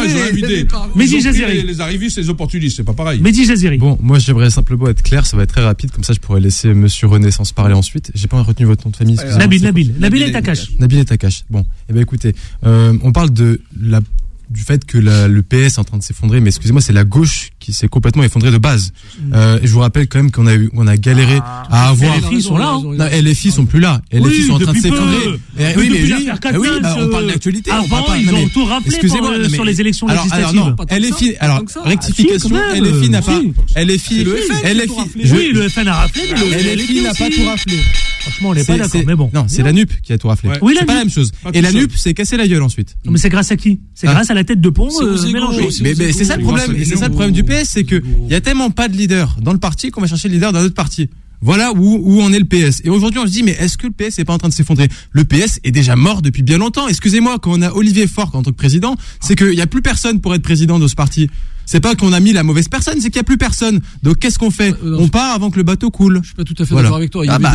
Mehdi Jaziri. Les arrivistes, les opportunistes, c'est pas pareil. Mehdi Jaziri. Bon, moi j'aimerais simplement être clair, ça va être très rapide, comme ça je pourrais laisser Monsieur Renaissance parler ensuite. J'ai pas retenu votre nom de famille. Nabil Takache. Nabil Takache. Bon, eh ben écoutez, on parle du fait que le PS est en train de s'effondrer, mais excusez-moi, c'est la gauche qui s'est complètement effondrée de base. Et je vous rappelle quand même qu'on a galéré à avoir. LFI sont là. Non, LFI sont plus là. LFI sont en train de s'effondrer. Oui, mais on parle d'actualité. Avant, ils ont tout rappelé sur les élections législatives. LFI, rectification, LFI n'a pas. LFI. Oui, le FN a rappelé, mais LFI n'a pas tout rappelé. Franchement, on n'est pas d'accord, mais bon. Non, c'est la NUP qui a tout raflé. C'est pas la même chose. Et la NUP s'est cassé la gueule ensuite. Mais c'est grâce à qui? C'est grâce à la tête de pont mélangée. Mais c'est ça le problème. Et c'est ça le problème du PS, c'est que il y a tellement pas de leader dans le parti qu'on va chercher le leader d'un autre parti. Voilà où en est le PS. Et aujourd'hui, on se dit, mais est-ce que le PS n'est pas en train de s'effondrer? Le PS est déjà mort depuis bien longtemps. Excusez-moi, quand on a Olivier Faure en tant que président, c'est qu'il n'y a plus personne pour être président de ce parti. C'est pas qu'on a mis la mauvaise personne, c'est qu'il n'y a plus personne. Donc qu'est-ce qu'on fait? On part avant que le bateau coule. Je suis pas tout à fait d'accord avec toi. Il y avait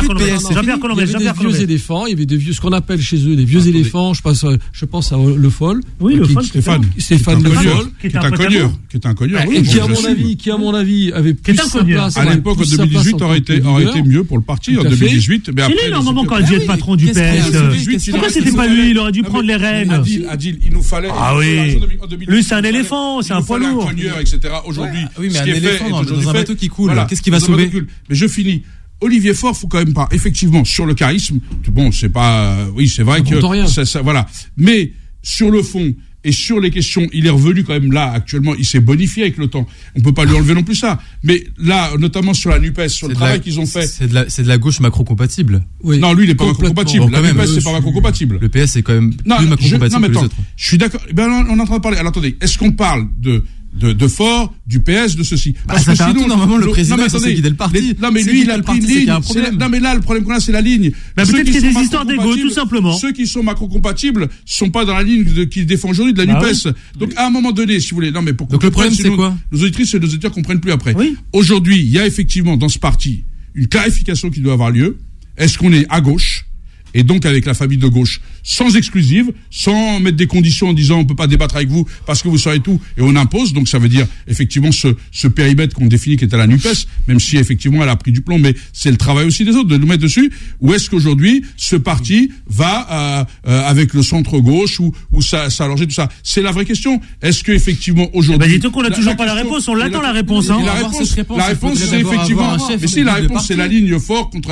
des vieux éléphants, il y avait des vieux, ce qu'on appelle chez eux des vieux éléphants. Je pense à Le Foll. Oui, Le Foll. Stéphane Le Foll, qui est un cogneur. Qui à mon avis avait plus sa place. À l'époque, en 2018, aurait été mieux pour le parti en 2018. Mais après, normalement, quand il dit être patron du PS, pourquoi c'était pas lui? Il aurait dû prendre les rênes. Adil, il nous fallait. Ah oui. Lui, c'est un éléphant, c'est un poids lourd. Un cogneur, etc. Aujourd'hui, oui, mais un éléphant dans un bateau qui coule, qu'est-ce qui va sauver? Mais je finis. Olivier Faure, faut quand même pas. Effectivement, sur le charisme, bon, c'est pas. Oui, c'est vrai que ça, voilà. Mais sur le fond et sur les questions, il est revenu quand même là. Actuellement, il s'est bonifié avec le temps. On peut pas lui enlever non plus ça. Mais là, notamment sur la NUPES, sur le travail qu'ils ont fait, c'est de la gauche macro-compatible. Oui. Non, lui, il est pas macro-compatible. La NUPES, c'est pas macro-compatible. Le PS, c'est quand même plus macro-compatible que les autres. Je suis d'accord. On est en train de parler. Alors attendez, est-ce qu'on parle de Faure, du PS, de ceci? Parce que sinon, normalement, le président est censé guider le parti. Non, mais lui, il a pris une ligne. Non, mais là, le problème qu'on a, c'est la ligne. Peut-être qu'il y a des histoires d'égo, tout simplement. Ceux qui sont macro-compatibles sont pas dans la ligne qu'il défend aujourd'hui de la NUPES. Donc, à un moment donné, si vous voulez, non, mais pourquoi? Donc, le problème, c'est quoi? Nos auditrices et nos auditeurs comprennent plus après. Aujourd'hui, il y a effectivement, dans ce parti, une clarification qui doit avoir lieu. Est-ce qu'on est à gauche? et donc avec la famille de gauche, sans exclusive, sans mettre des conditions en disant on peut pas débattre avec vous parce que vous savez tout, et on impose. Donc ça veut dire effectivement ce périmètre qu'on définit qui est à la NUPES, même si effectivement elle a pris du plomb, mais c'est le travail aussi des autres de nous mettre dessus. Ou est-ce qu'aujourd'hui ce parti va avec le centre gauche ou ça s'allonger tout ça? C'est la vraie question. Est-ce que effectivement aujourd'hui dites-donc qu'on n'a toujours pas la réponse, on l'attend la réponse. Hein. La réponse c'est effectivement, mais si la réponse c'est la ligne forte contre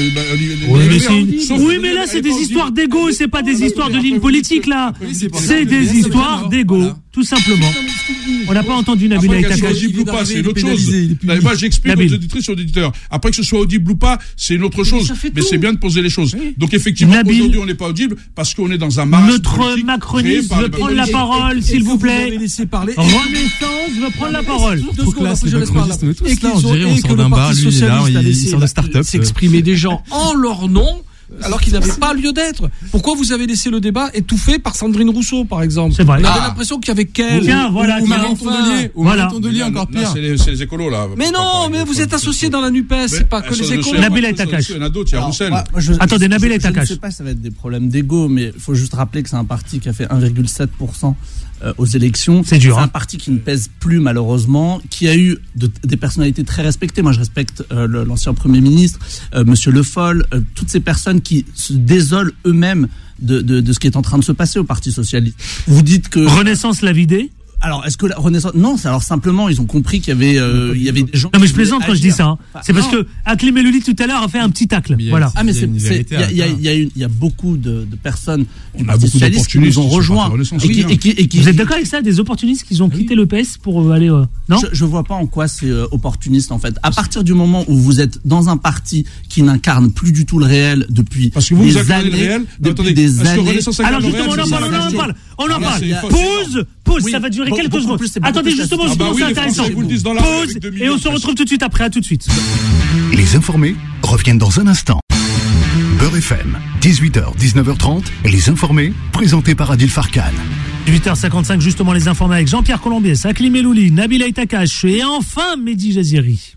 oui, mais là c'est des histoires d'ego, c'est pas des histoires de ligne politique là. C'est des histoires d'ego, tout simplement. On n'a pas entendu Nabila Itakash. Audible ou pas, c'est une autre chose. Moi j'explique aux auditrices et aux auditeurs. Après que ce soit audible ou pas, c'est une autre chose. Mais c'est bien de poser les choses. Donc effectivement, aujourd'hui on n'est pas audible parce qu'on est dans un marasme. Notre macroniste veut prendre la parole, s'il vous plaît. Renaissance veut prendre la parole. Et que le Parti socialiste s'exprimer des gens en leur nom, alors qu'ils n'avaient pas lieu d'être. Pourquoi vous avez laissé le débat étouffé par Sandrine Rousseau, par exemple? C'est vrai. On avait l'impression qu'il y avait qu'elle. Ou Marion Tondelier. Voilà. Tondelier, encore pire. C'est les écolos, là. Mais non, mais vous êtes associés dans la NUPES, c'est pas que les écolos. Nabila Itakash. Il y en a d'autres, il y a Roussel. Attendez, Nabila Itakash. Je ne sais pas si ça va être des problèmes d'ego, mais il faut juste rappeler que c'est un parti qui a fait 1,7% aux élections. C'est dur. C'est un parti qui ne pèse plus, malheureusement, qui a eu des personnalités très respectées. Moi, je respecte l'ancien Premier ministre, Monsieur Le Foll, toutes ces personnes qui se désolent eux-mêmes de ce qui est en train de se passer au Parti socialiste. Vous dites que Renaissance l'a vidé. Alors, est-ce que la Renaissance... Non, c'est alors simplement, ils ont compris qu'il y avait des gens... Non, mais je plaisante quand je dis ça. Hein. C'est parce que Hakim Elouli, tout à l'heure, a fait un petit tacle. Voilà. Ah, mais il y a beaucoup de personnes du Parti socialiste qui nous ont rejoints. Vous êtes d'accord avec ça? Des opportunistes qui ont quitté le PS pour aller... Non, je vois pas en quoi c'est opportuniste, en fait. À partir du moment où vous êtes dans un parti qui n'incarne plus du tout le réel depuis parce que vous incarnez le réel depuis des années... Alors justement, on en parle. Pause, ça va durer quelques secondes. Attendez, justement, c'est intéressant. Pause, et on se retrouve tout de suite après. À tout de suite. Les informés reviennent dans un instant. Beurre FM, 18h, 19h30, et les informés, présentés par Adil Farkan. 8h55, justement, les informés avec Jean-Pierre Colombier, Hakim Elouli, Nabila Itakash et enfin Mehdi Jaziri.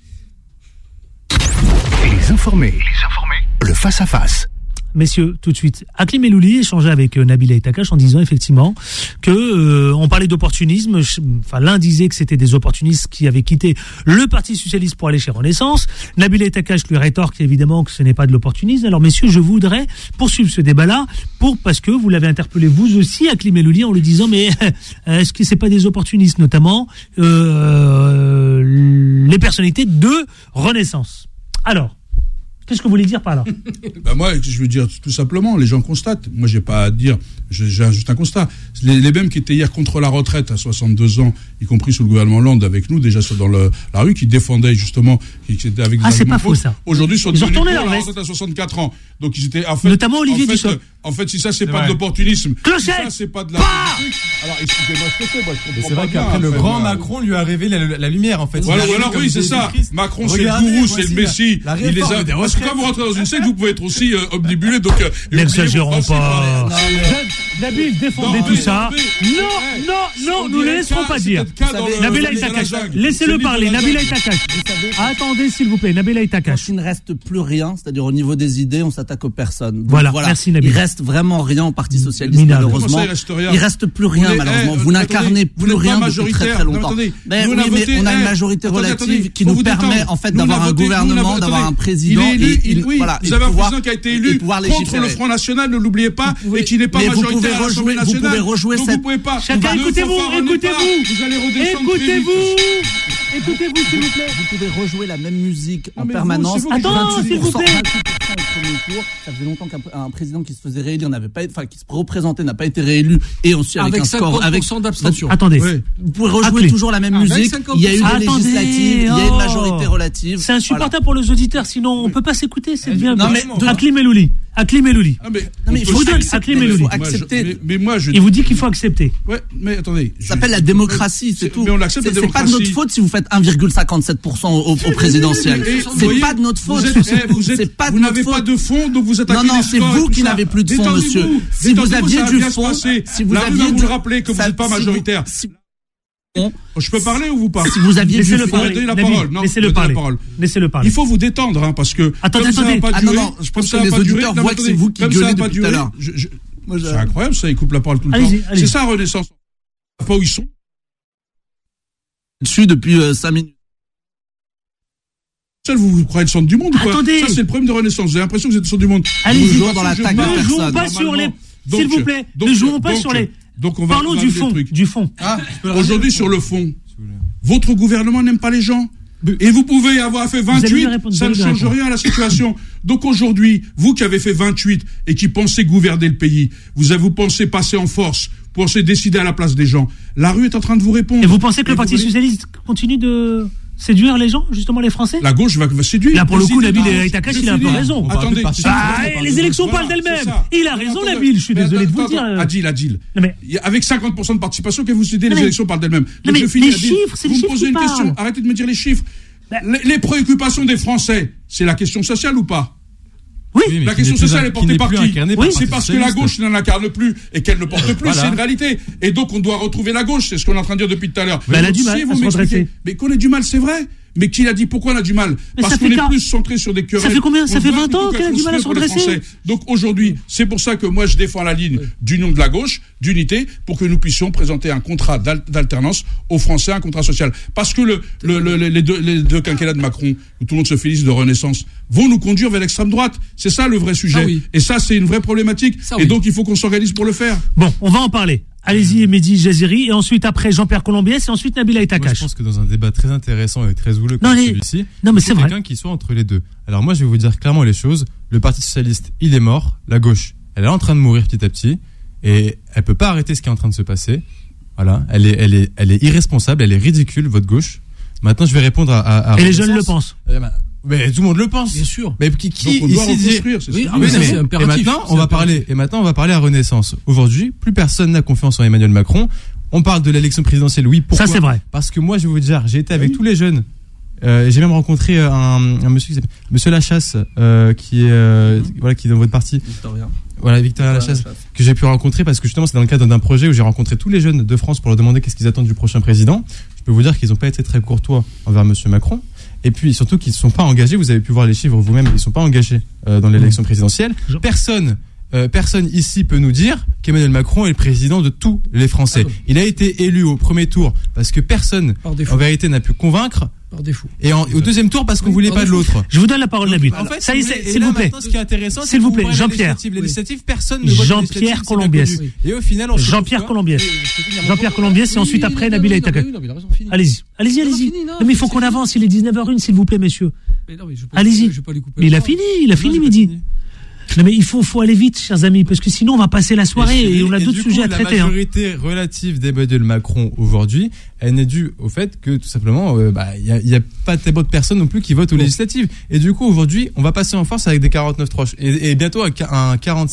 Les informés, le face-à-face. Messieurs, tout de suite, Hakim Elouli échangeait avec Nabila Itakash en disant effectivement que on parlait d'opportunisme. Enfin, l'un disait que c'était des opportunistes qui avaient quitté le Parti socialiste pour aller chez Renaissance. Nabila Itakash lui rétorque évidemment que ce n'est pas de l'opportunisme. Alors messieurs, je voudrais poursuivre ce débat-là parce que vous l'avez interpellé vous aussi, Hakim Elouli, en lui disant mais est-ce que c'est pas des opportunistes, notamment les personnalités de Renaissance. Alors, qu'est-ce que vous voulez dire par là? Moi, je veux dire tout simplement, les gens constatent. Moi, j'ai pas à dire, j'ai juste un constat. Les mêmes qui étaient hier contre la retraite à 62 ans, y compris sous le gouvernement Hollande avec nous, déjà dans la rue, qui défendaient justement, qui étaient avec des c'est pas faux ça. Aujourd'hui, sont devenus pour la retraite retraite à 64 ans. Donc ils étaient, en fait, notamment Olivier Dussopt. En fait, si ça c'est pas de l'opportunisme, si ça c'est pas de la alors expliquez-moi ce que c'est. Moi, je comprends c'est vrai qu'après le grand Macron lui a révélé la lumière en fait. Voilà, oui, c'est ça. Macron, c'est le gourou, c'est le messie. Il les a. Parce que quand vous rentrez dans une secte, vous pouvez être aussi omnibulé. Donc n'exagérons pas. Nabil, défendez tout ça. Non, nous ne laisserons pas dire. Nabila Itakash, laissez-le parler. Nabila Itakash. Attendez, s'il vous plaît, Nabila Itakash. Il ne reste plus rien, c'est-à-dire au niveau des idées, on s'attaque aux personnes. Voilà, merci Nabila. Il reste vraiment rien au Parti socialiste, malheureusement. Il reste plus rien, malheureusement. Vous n'incarnez plus rien depuis très très longtemps. Mais on a une majorité relative qui nous permet en fait d'avoir un gouvernement, d'avoir un président. Vous avez un président qui a été élu contre le Front National, ne l'oubliez pas, et qui n'est pas majoritaire à l'Assemblée nationale. Vous pouvez rejouer cette... Vous pouvez pas. Chacun, écoutez-vous, s'il vous plaît. Vous pouvez rejouer la même musique en permanence. Attends, s'il vous plaît. 28% au premier tour. Ça faisait longtemps qu'un président qui se faisait réélire qui se représentait n'a pas été réélu, et aussi avec un score avec 50% d'abstention. Attendez. Vous pouvez rejouer toujours la même musique. Il y a eu des législatives, il y a une majorité relative. C'est insupportable pour les auditeurs, sinon on peut pas s'écouter. C'est bien. Non mais Hakim Elouli. Il faut accepter. Mais moi, il vous dit qu'il faut accepter. Ouais, mais attendez. Ça s'appelle la démocratie, c'est tout. Mais on accepte la démocratie. C'est pas de notre faute si vous faites 1,57% au présidentiel. C'est pas de notre faute. Vous n'avez pas de fond, donc vous attaquez. Non, c'est vous qui n'avez plus de fond, monsieur. Si vous aviez du fond, si vous aviez vous le rappelez que vous n'êtes pas majoritaire. Je peux parler ou vous parlez? Si vous aviez laissez-le parler. parler. La parole. Non, laissez-le parler. Laissez-le parler. Il faut vous détendre, hein, parce que. Attendez. Je pense que les auditeurs voient que c'est vous qui gueulez depuis tout à l'heure. C'est incroyable, ça, ils coupent la parole tout le temps. C'est ça, Renaissance. Pas où ils sont. Dessus depuis 5 minutes. Vous croyez le centre du monde ou quoi? Attendez. Ça, c'est le problème de Renaissance. Vous avez l'impression que vous êtes le centre du monde. Allez-y. Dans l'attaque de Ne jouons personne. pas sur les. S'il vous plaît. Ne jouons pas sur les. Parlons du fond. Du fond. Aujourd'hui, sur le fond, votre gouvernement n'aime pas les gens. Et vous pouvez avoir fait 28, ça ne change rien à la situation. Donc aujourd'hui, vous qui avez fait 28 et qui pensez gouverner le pays, vous pensez passer en force, vous pensez décider à la place des gens. La rue est en train de vous répondre. Et vous pensez que le Parti Socialiste continue de séduire les gens, justement les Français? La gauche va séduire. Là, pour le coup, Nabil Aïtakash, il a un peu raison. Attendez. Les élections parlent d'elles-mêmes. Il a raison, Nabil, je suis désolé de vous dire. Adil. Avec 50% de participation, que vous citez, les élections parlent d'elles-mêmes. Donc je finis, les chiffres, c'est les chiffres qui parlent. Vous me posez une question, arrêtez de me dire les chiffres. Les préoccupations des Français, c'est la question sociale ou pas? Oui, la question sociale est portée par qui? C'est parce que la gauche n'en incarne plus et qu'elle ne porte plus, c'est une réalité. Et donc on doit retrouver la gauche, c'est ce qu'on est en train de dire depuis tout à l'heure. Elle a du mal à se redresser. Mais qu'on ait du mal, c'est vrai. Mais qui l'a dit? Pourquoi on a du mal? Parce qu'on est plus centré sur des querelles. Ça fait combien? Ça fait 20 ans qu'elle a du mal à se redresser. Donc aujourd'hui, c'est pour ça que moi je défends la ligne d'union de la gauche, d'unité, pour que nous puissions présenter un contrat d'alternance aux Français, un contrat social. Parce que les deux quinquennats de Macron, où tout le monde se félicite de Renaissance, vont nous conduire vers l'extrême droite. C'est ça le vrai sujet. Et ça, c'est une vraie problématique. Et donc il faut qu'on s'organise pour le faire. Bon, on va en parler. Allez-y, Mehdi Jaziri, et ensuite après Jean-Pierre Colombiès, et ensuite Nabil Aïtakash. Je pense que dans un débat très intéressant et très houleux comme celui-ci, il faut quelqu'un qui soit entre les deux. Alors moi, je vais vous dire clairement les choses. Le Parti Socialiste, il est mort. La gauche, elle est en train de mourir petit à petit, et elle peut pas arrêter ce qui est en train de se passer. Voilà, elle est irresponsable, elle est ridicule, votre gauche. Maintenant, je vais répondre à et les jeunes le pensent. Mais tout le monde le pense. Bien sûr. Mais qui donc on doit reconstruire, c'est et maintenant, on va parler à Renaissance. Aujourd'hui, plus personne n'a confiance en Emmanuel Macron. On parle de l'élection présidentielle. Oui, pourquoi? Ça, c'est vrai. Parce que moi, je vais vous dire, j'ai été avec tous les jeunes. J'ai même rencontré un monsieur qui s'appelle Monsieur Lachasse, qui est dans votre parti. Victorien Lachasse, que j'ai pu rencontrer parce que justement, c'est dans le cadre d'un projet où j'ai rencontré tous les jeunes de France pour leur demander qu'est-ce qu'ils attendent du prochain président. Je peux vous dire qu'ils n'ont pas été très courtois envers Monsieur Macron. Et puis surtout qu'ils ne sont pas engagés, vous avez pu voir les chiffres vous-même, ils ne sont pas engagés dans l'élection présidentielle. Personne ici peut nous dire qu'Emmanuel Macron est le président de tous les Français. Il a été élu au premier tour parce que personne, en vérité, n'a pu convaincre. Par défaut. Et au deuxième tour parce qu'on voulait pas de l'autre. Je vous donne la parole, Nabil. En fait, ça y est, s'il vous plaît. Ce qui est intéressant, s'il vous plaît, Jean-Pierre. Législative, personne ne vote Jean-Pierre Colombiès. Et au final, Jean-Pierre Colombiès. Jean-Pierre Colombiès, et ensuite après Nabil Aïtakash. Allez-y. Non, mais il faut qu'on avance. Il est 19h01, s'il vous plaît, messieurs. Allez-y. Mais il a fini, Mehdi. Non mais il faut aller vite, chers amis, parce que sinon on va passer la soirée et on a d'autres sujets à traiter. La majorité relative d'Emmanuel Macron aujourd'hui, elle n'est due au fait que tout simplement, il y a pas de bonnes personnes non plus qui votent aux législatives. Et du coup aujourd'hui, on va passer en force avec des 49-3 et bientôt un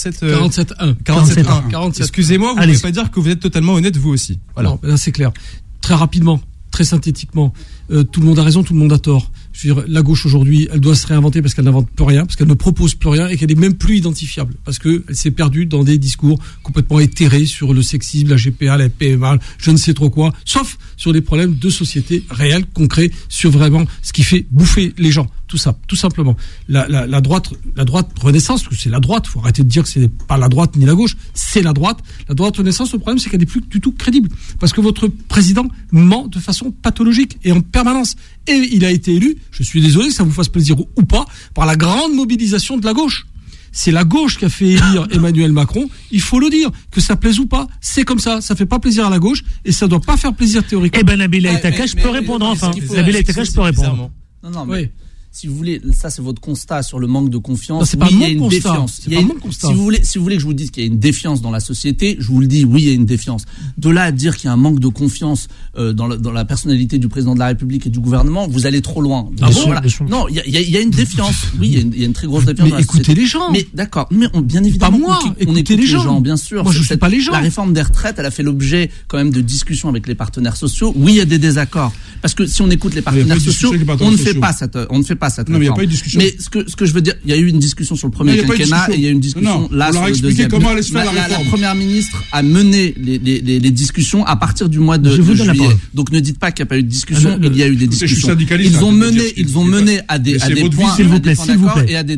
47-1. Excusez-moi, vous ne pouvez pas dire que vous êtes totalement honnête vous aussi. Voilà. Non, là c'est clair. Très rapidement, très synthétiquement, tout le monde a raison, tout le monde a tort. Je veux dire, la gauche aujourd'hui, elle doit se réinventer parce qu'elle n'invente plus rien, parce qu'elle ne propose plus rien et qu'elle est même plus identifiable, parce que elle s'est perdue dans des discours complètement éthérés sur le sexisme, la GPA, la PMA, je ne sais trop quoi, sauf sur des problèmes de société réels, concrets, sur vraiment ce qui fait bouffer les gens. Tout ça, tout simplement. La droite Renaissance, parce que c'est la droite, faut arrêter de dire que c'est pas la droite ni la gauche, c'est la droite. La droite Renaissance, le problème c'est qu'elle n'est plus du tout crédible, parce que votre président ment de façon pathologique et en permanence. Et il a été élu, je suis désolé que ça vous fasse plaisir ou pas, par la grande mobilisation de la gauche. C'est la gauche qui a fait élire Emmanuel Macron, il faut le dire, que ça plaise ou pas, c'est comme ça fait pas plaisir à la gauche, et ça doit pas faire plaisir théoriquement. Eh ben Nabil Aïtakash peut répondre enfin. Nabil Aïtakash peut répondre. Non, mais... Oui. Si vous voulez, ça c'est votre constat sur le manque de confiance. Non, c'est pas mon constat. Si vous voulez que je vous dise qu'il y a une défiance dans la société, je vous le dis, oui, il y a une défiance. De là à dire qu'il y a un manque de confiance dans la personnalité du président de la République et du gouvernement, vous allez trop loin. Non, il y a une défiance. Oui, il y a une très grosse défiance. Mais écoutez les gens. Mais d'accord, mais bien évidemment, pas moi. On écoute les gens, bien sûr. Moi, je sais pas les gens. La réforme des retraites, elle a fait l'objet quand même de discussions avec les partenaires sociaux. Oui, il y a des désaccords, parce que si on écoute les partenaires sociaux, on ne fait pas pas cette Non, mais il n'y a réforme. pas eu de discussion. Mais ce que je veux dire, il y a eu une discussion sur le premier quinquennat et il y a eu une discussion là sur le deuxième. Comment allait se faire la réforme. La première ministre a mené les discussions à partir du mois de juillet. Donc ne dites pas qu'il n'y a pas eu de discussion, il y a eu des discussions. Ils ont mené à des points, s'il vous plaît, et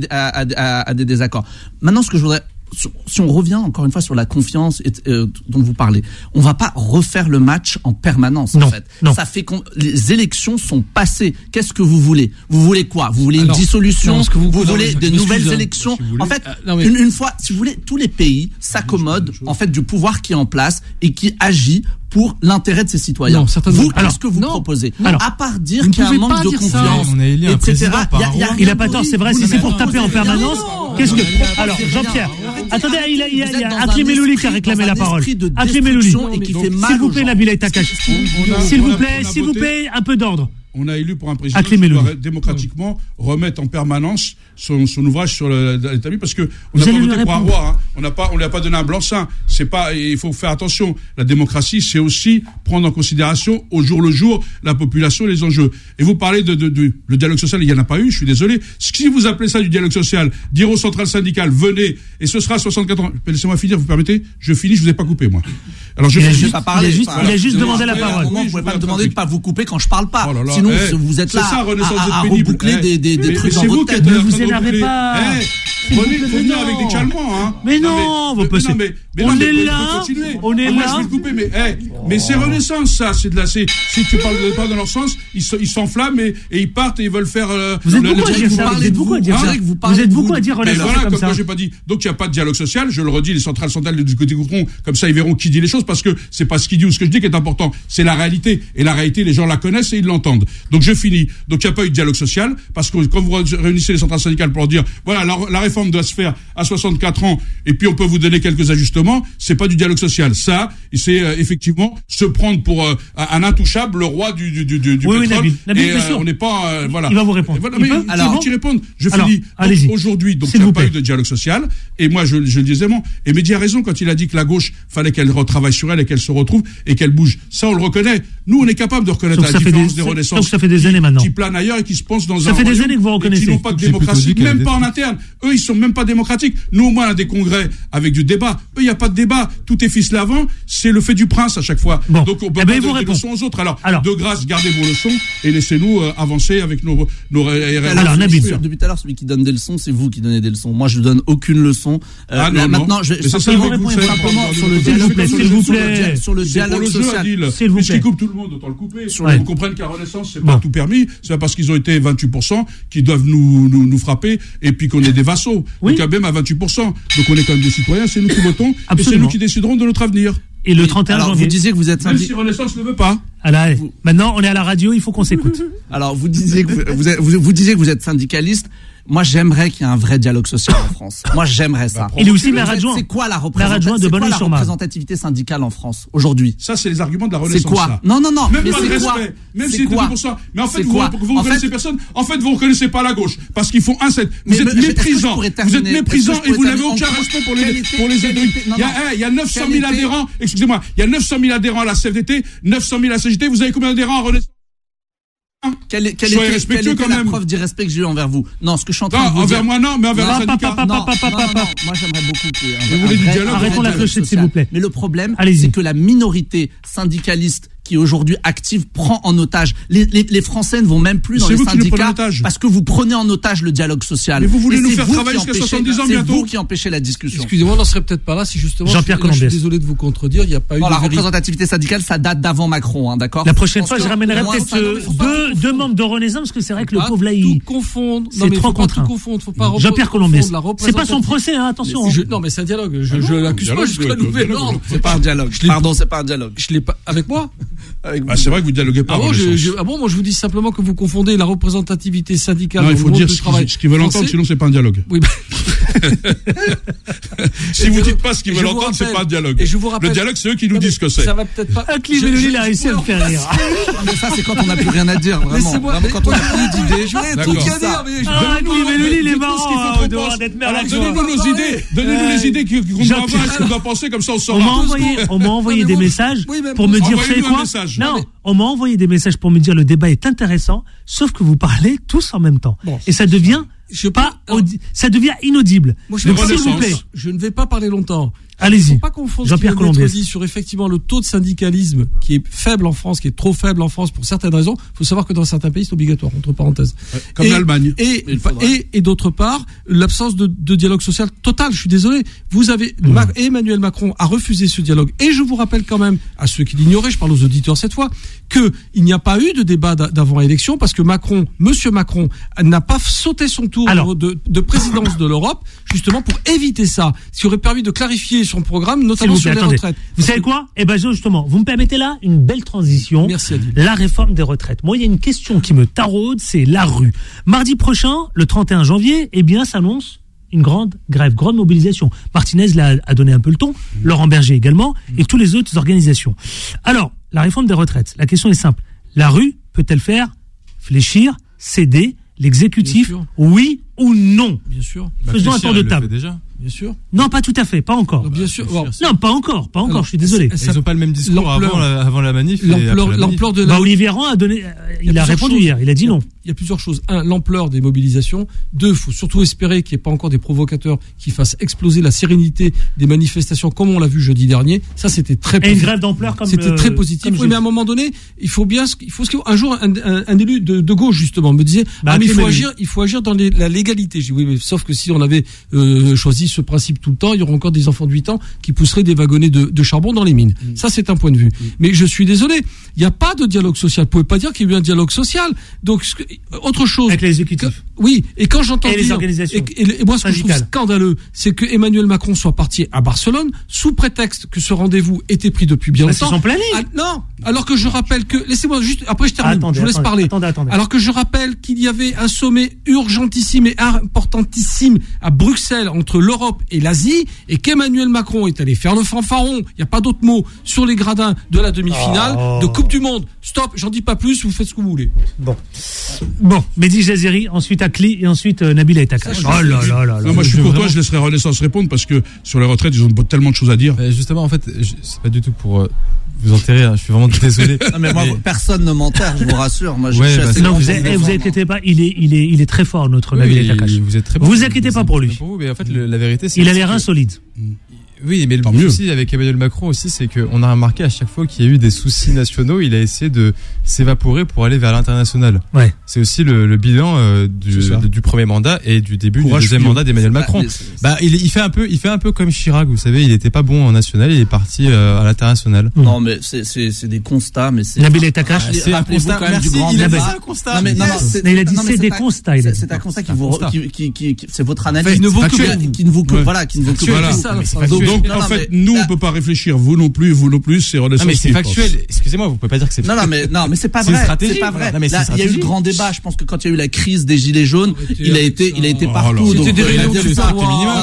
à des désaccords. Maintenant, ce que je voudrais, si on revient encore une fois sur la confiance dont vous parlez, on va pas refaire le match en permanence. En fait, ça fait les élections sont passées. Qu'est-ce que vous voulez ? Vous voulez quoi ? Vous voulez une dissolution ? Vous voulez des nouvelles élections ? En fait, une fois, si vous voulez, tous les pays s'accommodent en fait du pouvoir qui est en place et qui agit pour l'intérêt de ses citoyens. Vous, qu'est-ce que vous proposez ? À part dire qu'il y a un manque de confiance, etc. Il a pas tort, c'est vrai. Si c'est pour taper en permanence, qu'est-ce que... Alors, Jean-Pierre, attendez, il y a Akli Melouli qui a réclamé la parole. Akli Melouli, s'il vous plaît, Nabila Takache. S'il vous plaît, un peu d'ordre. On a élu pour un président qui doit démocratiquement remettre en permanence son ouvrage sur l'établi, parce que on n'a pas voté pour un roi, hein. On lui a pas donné un blanc-seing. C'est pas, il faut faire attention. La démocratie, c'est aussi prendre en considération au jour le jour la population et les enjeux. Et vous parlez le dialogue social, il y en a pas eu, je suis désolé. Si vous appelez ça du dialogue social, dire aux centrales syndicales, venez, et ce sera 64 ans. Laissez-moi finir, vous permettez? Je finis, je vous ai pas coupé, moi. Alors il a juste demandé la parole. Vous pouvez pas me demander de pas vous couper quand je parle pas. Sinon, vous êtes là à reboucler des trucs dans votre tête. Ne vous énervez pas. Prenez, faut venir avec des calmants, hein. Mais non, on est là. Moi, je vais le couper, mais c'est Renaissance, ça. C'est de la, si tu parles pas dans leur sens, ils s'enflamment et ils partent et ils veulent faire, vous êtes beaucoup à dire ça. Vous êtes beaucoup à dire ça. Vous êtes beaucoup à dire Renaissance comme ça. Moi, j'ai pas dit. Donc, il n'y a pas de dialogue social. Je le redis, les centrales du côté Goutron, comme ça, ils verront qui dit les choses, parce que c'est pas ce qu'il dit ou ce que je dis qui est important. C'est la réalité. Et la réalité, les gens la connaissent et ils l'entendent. Donc, je finis. Donc, il n'y a pas eu de dialogue social, parce que quand vous réunissez les centrales syndicales pour leur dire, voilà, la réforme doit se faire à 64 ans, et puis on peut vous donner quelques ajustements, c'est pas du dialogue social. Ça, c'est effectivement se prendre pour un intouchable, le roi du pétrole. Nabil, on n'est pas, voilà. Il va vous répondre. Alors, tu réponds. Je finis. Aujourd'hui, donc, il n'y a pas eu de dialogue social, et moi, je le disais, et Mehdi a raison quand il a dit que la gauche, fallait qu'elle retravaille sur elle et qu'elle se retrouve et qu'elle bouge. Ça, on le reconnaît. Nous, on est capable de reconnaître la différence des Renaissances. Donc, ça fait des années maintenant. Qui planent ailleurs et qui se pensent dans ça fait des années que vous reconnaissez. Qui n'ont pas de démocratie, même pas en interne. Eux, ils sont même pas démocratiques. Nous, au moins, on a des congrès avec du débat. Eux, il n'y a pas de débat. Tout est ficelé avant. C'est le fait du prince à chaque fois. Bon. Donc, on peut pas donner des leçons aux autres. Alors, de grâce, gardez vos leçons et laissez-nous avancer avec nos Alors, Nabil, depuis tout à l'heure, celui qui donne des leçons, c'est vous qui donnez des leçons. Moi, je ne donne aucune leçon. Maintenant, je vais simplement sur le dialogue, s'il vous plaît. Sur le dialogue social. Puisqu'ils coupent tout le monde, autant le couper. Vous comprenez qu'à Renaissance, c'est pas tout permis. C'est pas parce qu'ils ont été 28% qu'ils doivent nous frapper et puis qu'on est des vassaux. Donc, quand même à 28%. Donc, on est quand même des citoyens, c'est nous qui votons et c'est nous qui déciderons de notre avenir. Et le 31 janvier. Vous disiez que vous êtes syndicaliste. Même si Renaissance ne veut pas. Maintenant, on est à la radio, il faut qu'on s'écoute. Alors, vous disiez que vous êtes syndicaliste. Moi, j'aimerais qu'il y ait un vrai dialogue social en France. Moi, j'aimerais ça. Il est aussi maire adjoint. C'est quoi la représentativité syndicale en France aujourd'hui? Ça, c'est les arguments de la Renaissance. C'est quoi? Non. Même mais pas de respect. Même si c'est 2%. Mais en fait, vous reconnaissez personne. En fait, vous reconnaissez pas la gauche. Parce qu'ils font un set. Vous êtes méprisants. Vous êtes méprisants et vous n'avez aucun respect pour les aides. Il y a 900 000 adhérents. Excusez-moi. Il y a 900 000 adhérents à la CFDT, 900 000 à la CGT. Vous avez combien d'adhérents à Renaissance? Quelle était la preuve d'irrespect que j'ai eu envers vous? Non, ce que je suis en train de vous dire. Envers moi, non, mais envers le syndicat. Non, moi j'aimerais beaucoup qu'il y ait vous voulez du dialogue. Arrêtons la clochette, s'il vous plaît. Mais le problème, c'est que la minorité syndicaliste qui est aujourd'hui active prend en otage. Les Français ne vont même plus dans les syndicats parce que vous prenez en otage le dialogue social. Mais vous voulez nous faire travailler jusqu'à 70 ans bientôt. C'est vous qui empêchez la discussion. Excusez-moi, on n'en serait peut-être pas là si justement. Jean-Pierre je suis désolé de vous contredire, il n'y a pas eu la représentativité syndicale, ça date d'avant Macron, d'accord. La prochaine fois, je ramènerai peut-être deux membres de Renaissance parce que c'est vrai que le pauvre là, il confondre. C'est trop contraint. Faut pas Jean-Pierre Colombiès. C'est pas son procès, attention. Non, mais c'est un dialogue. Je l'accuse pas jusqu'à nouvel ordre. C'est pas un dialogue. Pardon, c'est pas un dialogue. Je l'ai pas avec moi. C'est vrai que vous dialoguez pas. Moi je vous dis simplement que vous confondez la représentativité syndicale. Non, il faut dire ce qu'ils veulent entendre, sinon c'est pas un dialogue. Oui. Si vous dites pas ce qu'ils veulent entendre, c'est pas un dialogue. Et je vous rappelle, le dialogue, c'est eux qui nous disent ce que c'est. Ça va peut-être pas. Climélouli, il a réussi à me faire rire. Mais ça, c'est quand on n'a plus rien à dire, vraiment. Vraiment, quand on n'a plus d'idées. J'aurais tout à dire, mais Climélouli, il est marrant. On doit être merde. Alors, donnez-nous nos idées. Donnez-nous les idées qu'on doit avoir et ce qu'on doit penser, comme ça on saura. On m'a envoyé des messages pour me dire, c'est quoi? Non, on m'a envoyé des messages pour me dire le débat est intéressant, sauf que vous parlez tous en même temps. Et ça devient ça devient inaudible. Moi, donc, s'il vous plaît. Je ne vais pas parler longtemps. Allez-y. Il ne faut pas confondre Jean-Pierre Colombier sur effectivement le taux de syndicalisme qui est faible en France, qui est trop faible en France pour certaines raisons. Il faut savoir que dans certains pays, c'est obligatoire, entre parenthèses. Comme l'Allemagne. Et d'autre part, l'absence de dialogue social total. Je suis désolé. Vous avez, Emmanuel Macron a refusé ce dialogue. Et je vous rappelle quand même, à ceux qui l'ignoraient, je parle aux auditeurs cette fois, qu'il n'y a pas eu de débat d'avant-élection parce que Monsieur Macron n'a pas sauté son tour de présidence de l'Europe, justement pour éviter ça. Ce qui aurait permis de clarifier son programme, notamment sur les retraites. Vous savez quoi? Eh ben, justement, vous me permettez là une belle transition. Merci, Adil. La réforme des retraites. Moi, il y a une question qui me taraude, c'est la rue. Mardi prochain, le 31 janvier, eh bien, s'annonce une grande grève, grande mobilisation. Martinez a donné un peu le ton, Laurent Berger également, et toutes les autres organisations. Alors, la réforme des retraites, la question est simple. La rue peut-elle faire fléchir, céder l'exécutif, oui ou non? Bien sûr. Faisons un tour de table. Déjà. Bien sûr. Non, pas tout à fait, pas encore. Non, bien sûr. Non, pas encore, alors, je suis désolé. Ils n'ont pas le même discours avant la manif. L'ampleur de la... Olivier Véran a donné, il a répondu hier, il a dit non. Il y a plusieurs choses. Un, l'ampleur des mobilisations. Deux, il faut surtout espérer qu'il n'y ait pas encore des provocateurs qui fassent exploser la sérénité des manifestations comme on l'a vu jeudi dernier. Ça, c'était très positif. Et une grève d'ampleur comme c'était très positif. Oui, mais à un moment donné, un jour, un élu de gauche, justement, me disait, mais il faut agir dans la légalité. J'ai dit, oui, mais sauf que si on avait choisi ce principe tout le temps, il y aurait encore des enfants de 8 ans qui pousseraient des wagonnets de charbon dans les mines. Ça, c'est un point de vue. Mais je suis désolé, il n'y a pas de dialogue social. Vous pouvez pas dire qu'il y a eu un dialogue social. Donc, autre chose. Avec les exécutifs. Oui, et quand j'entends les organisations. Et moi, ce que je trouve scandaleux, c'est que Emmanuel Macron soit parti à Barcelone sous prétexte que ce rendez-vous était pris depuis bien longtemps. C'est son planning. Non, alors que je rappelle que, laissez-moi juste, après je termine, je vous laisse parler. Attendez. Alors que je rappelle qu'il y avait un sommet urgentissime et importantissime à Bruxelles entre l'Europe et l'Asie, et qu'Emmanuel Macron est allé faire le fanfaron, il n'y a pas d'autre mot, sur les gradins de la demi-finale de Coupe du Monde. Stop, j'en dis pas plus, vous faites ce que vous voulez. Bon, Mehdi Jaziri, ensuite Akli, et ensuite Nabila Etakash. Oh là là là. Non, moi je suis pour toi, je laisserai Renaissance répondre parce que sur les retraites, ils ont tellement de choses à dire. Justement, en fait, c'est pas du tout pour vous enterrer, je suis vraiment désolé. Non, mais moi, personne ne m'enterre, je vous rassure. Moi, je suis assez non, vous inquiétez pas, il est très fort, notre Nabila Etakash. Vous êtes très bon. Vous inquiétez pas pour lui. Pour vous, mais en fait, la vérité, c'est il a l'air insolide. Oui, mais le souci avec Emmanuel Macron aussi, c'est qu'on a remarqué à chaque fois qu'il y a eu des soucis nationaux, il a essayé de s'évaporer pour aller vers l'international. Ouais. C'est aussi le bilan du premier mandat et du début du deuxième mandat d'Emmanuel Macron. Il fait un peu comme Chirac, vous savez, il était pas bon en national, il est parti à l'international. Non, mais c'est des constats, mais c'est. Nabil Etakash, c'est un constat. Merci, il a dit un constat. Mais il a dit c'est des constats. C'est un constat qui c'est votre analyse. Qui ne vaut que voilà, qui ne vaut que. Donc, en fait, nous, on peut pas réfléchir. Vous non plus, c'est Renaissance. Non, mais c'est factuel. Excusez-moi, vous pouvez pas dire que c'est factuel. Non, mais c'est pas vrai. C'est pas vrai. Là, il y a eu le grand débat. Je pense que quand il y a eu la crise des Gilets jaunes, il a été partout. C'était des réunions du minimum.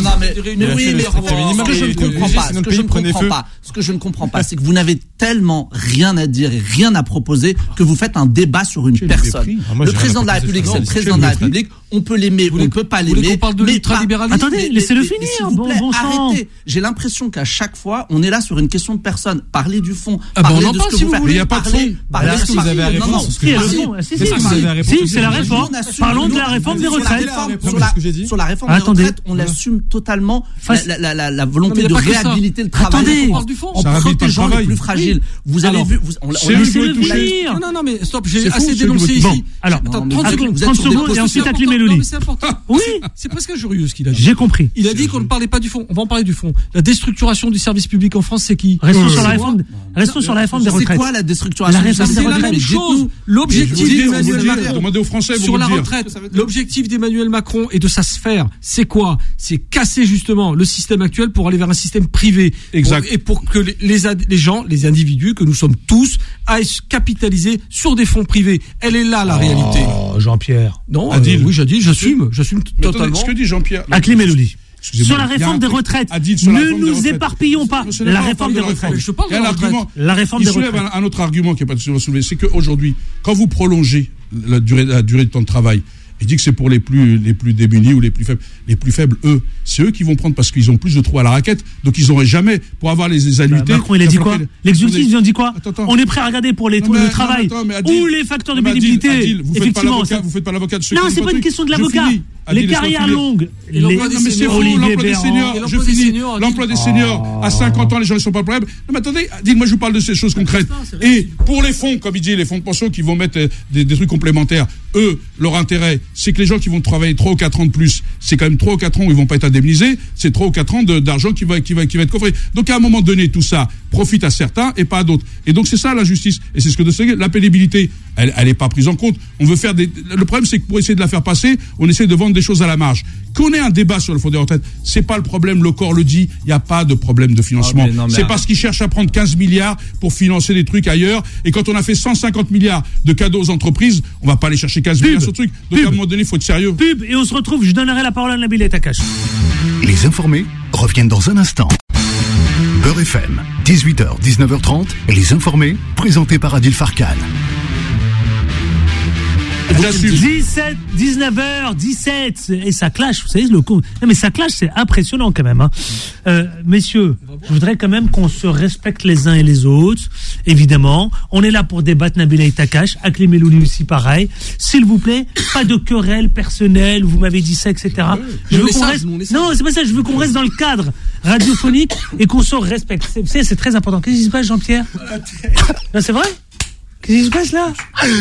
Ce que je ne comprends pas, c'est que vous n'avez tellement rien à dire et rien à proposer que vous faites un débat sur une personne. Le président de la République, c'est le président de la République. On peut l'aimer, on ne peut pas l'aimer. On parle de l'ultralibéralisme. Attendez, laissez-le finir. S'il vous plaît, arrêtez. J'ai l'impression qu'à chaque fois, on est là sur une question de personne. Parlez du fond. Parlez de ce que vous faites. Il n'y a pas de fond. Parlez de ce que vous avez à répondre. Si, c'est la réforme. Parlons de la réforme des retraites. Sur la réforme des retraites, on assume totalement la volonté de réhabiliter le travail en protégeant les plus fragiles. Vous avez vu, laissez-le finir. Non, mais stop, j'ai assez dénoncé ici. Alors, 30 secondes et ensuite Akli Melouli. C'est important. Oui. C'est presque injurieux ce qu'il a dit. J'ai compris. Il a dit qu'on ne parlait pas du fond. On va en parler du fond. La déstructuration du service public en France, c'est qui? Restons sur la réforme des retraites. C'est quoi la déstructuration du service public? C'est la même chose. L'objectif d'Emmanuel Macron demandez aux Français sur la retraite, l'objectif d'Emmanuel Macron et de sa sphère, c'est quoi? C'est casser justement le système actuel pour aller vers un système privé. Exact. Et pour que les gens, les individus, que nous sommes tous, aillent capitaliser sur des fonds privés. Elle est là la réalité. Oh, Jean-Pierre. Non, oui, j'assume totalement. Ce que dit Jean-Pierre. Akli Melouli. Sur la réforme des retraites. Ne nous éparpillons pas. La réforme des retraites. La réforme des retraites. Il soulève un autre argument qui n'est pas souvent soulevé, c'est qu'aujourd'hui, quand vous prolongez la durée de temps de travail, il dit que c'est pour les plus démunis ou les plus faibles. Les plus faibles, eux, c'est eux qui vont prendre parce qu'ils ont plus de trous à la raquette. Donc ils n'auraient jamais, pour avoir les annuités. Macron, il a dit quoi? L'exécutif, ils ont dit quoi? On est prêt à regarder pour le travail ou les facteurs de pénibilité. Effectivement. Vous faites pas l'avocat de ceux Non, c'est pas une question de l'avocat. Les carrières longues. L'emploi des seniors. Je finis. L'emploi des seniors à 50 ans, les gens ne sont pas le problème. Non, mais attendez, moi je vous parle de ces choses concrètes. Et pour les fonds, comme il dit, les fonds de pension qui vont mettre des trucs complémentaires, eux, leur intérêt, c'est que les gens qui vont travailler 3 ou 4 ans de plus, c'est quand même 3 ou 4 ans où ils vont pas être indemnisés, c'est 3 ou 4 ans d'argent qui va être coffré. Donc à un moment donné, tout ça profite à certains et pas à d'autres. Et donc c'est ça la justice. Et c'est ce que la pénibilité, elle est pas prise en compte. On veut faire le problème, c'est que pour essayer de la faire passer, on essaie de vendre des choses à la marge. Qu'on ait un débat sur le fonds des retraites, c'est pas le problème, le corps le dit, il n'y a pas de problème de financement. C'est parce qu'ils cherchent à prendre 15 milliards pour financer des trucs ailleurs, et quand on a fait 150 milliards de cadeaux aux entreprises, on va pas aller chercher 15 milliards sur le truc. Donc à un moment donné, il faut être sérieux. Pub, et on se retrouve, je donnerai la parole à Nabil Takash. Les informés reviennent dans un instant. Beurre FM, 18h, 19h30, les informés, présentés par Adil Farkan. 19h17 et ça clash, vous savez le coup. Non mais ça clash, c'est impressionnant quand même. Messieurs, je voudrais quand même qu'on se respecte les uns et les autres. Évidemment, on est là pour débattre. Nabila Takash, Akli Melouli aussi pareil. S'il vous plaît, pas de querelle personnelle. Vous m'avez dit ça, etc. Je veux qu'on reste. Non, c'est pas ça. Je veux qu'on reste dans le cadre radiophonique et qu'on se respecte. Vous savez, c'est très important. Qu'est-ce qui se passe, Jean-Pierre? Non, c'est vrai? Qu'est-ce qui se passe là?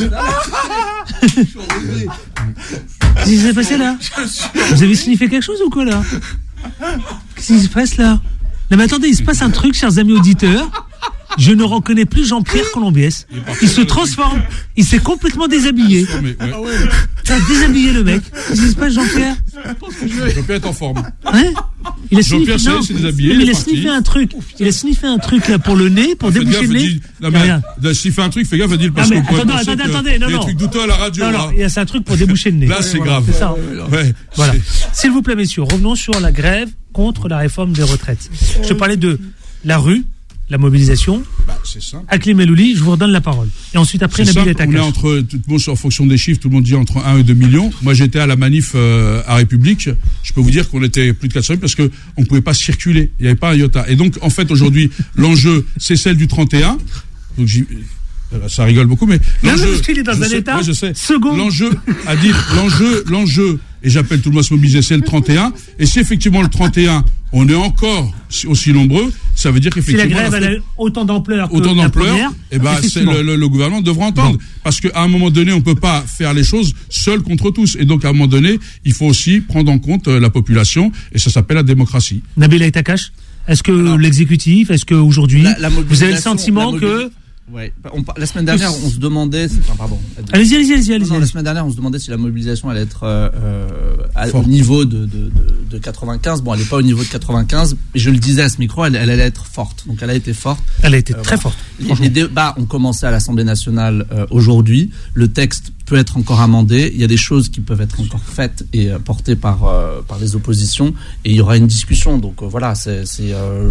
Qu'est-ce qui s'est passé là? Vous avez sniffé quelque chose ou quoi là? Qu'est-ce qui se passe là? Non mais attendez, il se passe un truc, chers amis auditeurs. Je ne reconnais plus Jean-Pierre Colombiès. Il se transforme. Il s'est complètement déshabillé. T'as déshabillé le mec. Qu'est-ce qui se passe, Jean-Pierre? Jean-Pierre est en forme. Hein? Il a Jean-Pierre s'est déshabillé. Il a sniffé un truc. Il a sniffé un truc là pour le nez, pour déboucher le nez. Non mais il a sniffé un truc. Fais gaffe, Adil, parce qu'on pourrait penser attendez, non. Il y a un truc douteux à la radio. Non, c'est un truc pour déboucher le nez. Là, c'est grave. C'est ça. Voilà. S'il vous plaît, messieurs, revenons sur la grève contre la réforme des retraites. Je parlais de la rue. La mobilisation. C'est ça. Akli Melouli, je vous redonne la parole. Et ensuite, après, Nabil Takash. On est entre, tout le monde, en fonction des chiffres, tout le monde dit entre 1 et 2 millions. Moi, j'étais à la manif à République. Je peux vous dire qu'on était plus de 400 000 parce qu'on ne pouvait pas circuler. Il n'y avait pas un iota. Et donc, en fait, aujourd'hui, l'enjeu, c'est celle du 31. Donc, ça rigole beaucoup, mais l'enjeu. Il est dans un état. Je sais. Second. L'enjeu, à dire, l'enjeu, et j'appelle tout le monde à se mobiliser, c'est le 31. Et si effectivement le 31, on est encore aussi nombreux, ça veut dire qu'effectivement. Si la grève a autant d'ampleur que la première, et le gouvernement devra entendre. Parce qu'à un moment donné, on peut pas faire les choses seul contre tous. Et donc, à un moment donné, il faut aussi prendre en compte la population, et ça s'appelle la démocratie. Nabil Takash, est-ce que l'exécutif, est-ce que aujourd'hui, vous avez le sentiment que. Ouais. La semaine dernière, on se demandait. Pardon. Allez-y. La semaine dernière, on se demandait si la mobilisation allait être au niveau de 95. Bon, elle n'est pas au niveau de 95. Et je le disais à ce micro, elle allait être forte. Donc, elle a été forte. Elle a été très forte. Les débats ont commencé à l'Assemblée nationale aujourd'hui. Le texte peut être encore amendé. Il y a des choses qui peuvent être encore faites et portées par les oppositions. Et il y aura une discussion. Donc voilà, je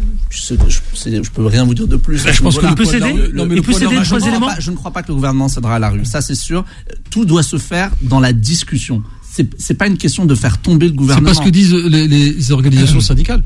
peux rien vous dire de plus. Je pense qu'il peut céder. Je ne crois pas que le gouvernement cédera à la rue. Ça, c'est sûr. Tout doit se faire dans la discussion. C'est pas une question de faire tomber le gouvernement. C'est pas ce que disent les organisations syndicales.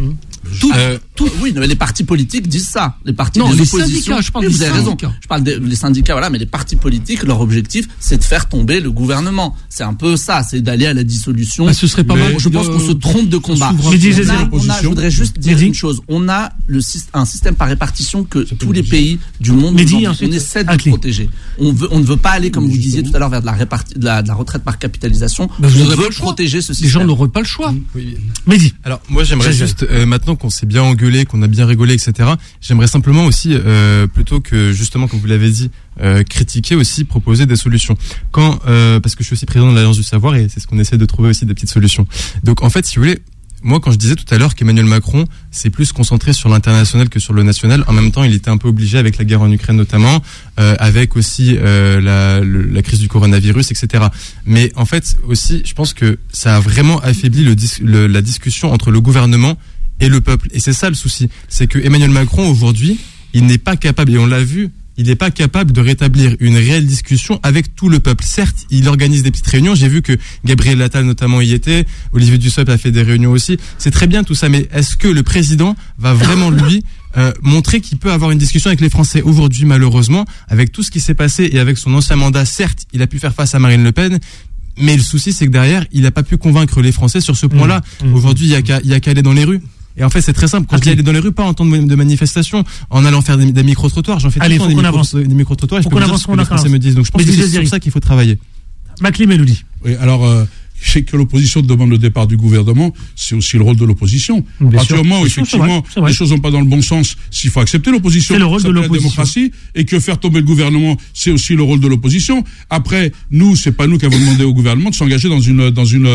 Oui, mais les partis politiques disent ça. Les partis des oppositions. Syndicats, je parle vous avez raison. Je parle des syndicats, voilà, mais les partis politiques, leur objectif, c'est de faire tomber le gouvernement. C'est un peu ça, c'est d'aller à la dissolution. Ce serait pas mal. Je pense qu'on se trompe de combat. Je voudrais juste dire une chose. On a un système par répartition que tous les pays du monde on essaie de protéger. On ne veut pas aller, comme vous disiez tout à l'heure, vers de la retraite par capitalisation. On veut protéger ce système. Les gens n'auraient pas le choix. Mehdi. Alors, moi, j'aimerais juste, maintenant qu'on s'est bien engueulé, qu'on a bien rigolé, etc., j'aimerais simplement aussi, plutôt que, justement, comme vous l'avez dit, critiquer aussi, proposer des solutions. Parce que je suis aussi président de l'Alliance du Savoir et c'est ce qu'on essaie de trouver aussi, des petites solutions. Donc, en fait, si vous voulez, moi, quand je disais tout à l'heure qu'Emmanuel Macron s'est plus concentré sur l'international que sur le national, en même temps, il était un peu obligé avec la guerre en Ukraine notamment, avec aussi la crise du coronavirus, etc. Mais en fait, aussi, je pense que ça a vraiment affaibli la discussion entre le gouvernement et le peuple. Et c'est ça le souci, c'est que Emmanuel Macron aujourd'hui, il n'est pas capable, et on l'a vu, il n'est pas capable de rétablir une réelle discussion avec tout le peuple. Certes, il organise des petites réunions. J'ai vu que Gabriel Attal notamment y était. Olivier Dussopt a fait des réunions aussi. C'est très bien tout ça, mais est-ce que le président va vraiment lui montrer qu'il peut avoir une discussion avec les Français aujourd'hui? Malheureusement, avec tout ce qui s'est passé et avec son ancien mandat, certes, il a pu faire face à Marine Le Pen. Mais le souci, c'est que derrière, il n'a pas pu convaincre les Français sur ce point-là. Aujourd'hui, il y a qu'à aller dans les rues. Et en fait, c'est très simple. Quand je dis aller dans les rues, pas en temps de manifestation, en allant faire des micro-trottoirs. J'en fais tout le temps des micro-trottoirs. Je peux vous dire ce que les Français me disent. Donc je pense que c'est sur ça qu'il faut travailler. Maclim Elodie. Oui, alors, c'est que l'opposition demande le départ du gouvernement, c'est aussi le rôle de l'opposition. À partir du moment où, effectivement, les choses vont pas dans le bon sens, s'il faut accepter l'opposition, c'est le rôle de l'opposition. La démocratie, et que faire tomber le gouvernement, c'est aussi le rôle de l'opposition. Après, nous, c'est pas nous qui avons demandé au gouvernement de s'engager dans une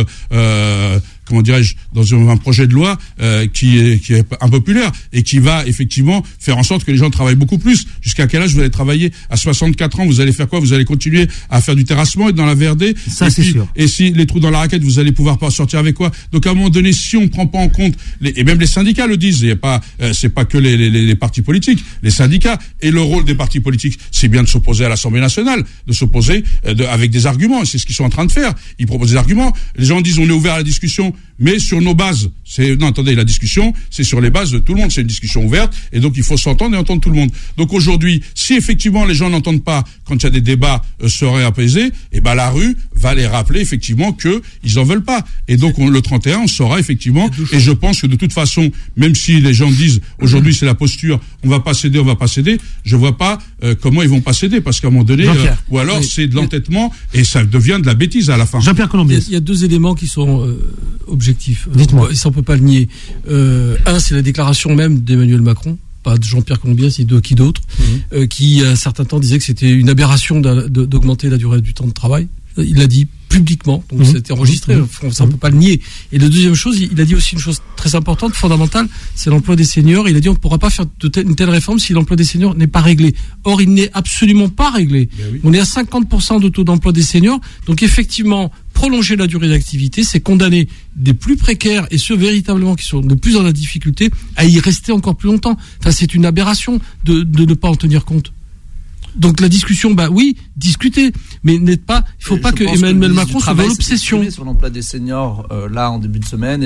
comment dirais-je, dans un projet de loi qui est impopulaire et qui va effectivement faire en sorte que les gens travaillent beaucoup plus. Jusqu'à quel âge vous allez travailler? À 64 ans, vous allez faire quoi? Vous allez continuer à faire du terrassement, être dans la VRD. Ça, c'est sûr. Et si les trous dans la raquette, vous allez pouvoir pas sortir avec quoi? Donc à un moment donné, si on prend pas en compte, et même les syndicats le disent, il y a pas, c'est pas que les partis politiques, les syndicats, et le rôle des partis politiques, c'est bien de s'opposer à l'Assemblée nationale, de s'opposer avec des arguments. C'est ce qu'ils sont en train de faire. Ils proposent des arguments. Les gens disent on est ouvert à la discussion, mais sur nos bases. Non, attendez, la discussion, c'est sur les bases de tout le monde. C'est une discussion ouverte, et donc il faut s'entendre et entendre tout le monde. Donc aujourd'hui, si effectivement les gens n'entendent pas quand il y a des débats sereins, apaisés, et ben la rue va les rappeler effectivement que ils en veulent pas. Et donc le 31, on saura effectivement. Et je pense que de toute façon, même si les gens disent aujourd'hui c'est la posture, on va pas céder, je vois pas comment ils vont pas céder, parce qu'à un moment donné, ou alors c'est de l'entêtement et ça devient de la bêtise à la fin. Jean-Pierre Colombier. Il y a deux éléments qui sont objectifs. Dites-moi. Ça on peut pas le nier. Un, c'est la déclaration même d'Emmanuel Macron, pas de Jean-Pierre Colombier, c'est de qui d'autre, qui à un certain temps disait que c'était une aberration d'augmenter la durée du temps de travail. Il l'a dit publiquement, donc c'était enregistré, ça on peut pas le nier. Et la deuxième chose, il a dit aussi une chose très importante, fondamentale, c'est l'emploi des seniors. Il a dit on ne pourra pas faire une telle réforme si l'emploi des seniors n'est pas réglé. Or, il n'est absolument pas réglé. Oui. On est à 50% de taux d'emploi des seniors, donc effectivement, prolonger la durée d'activité, c'est condamner des plus précaires et ceux véritablement qui sont le plus dans la difficulté à y rester encore plus longtemps. Enfin, c'est une aberration de ne pas en tenir compte. Donc la discussion, oui, discuter, mais il faut pas que Emmanuel Macron soit dans l'obsession. Sur l'emploi des seniors, là en début de semaine,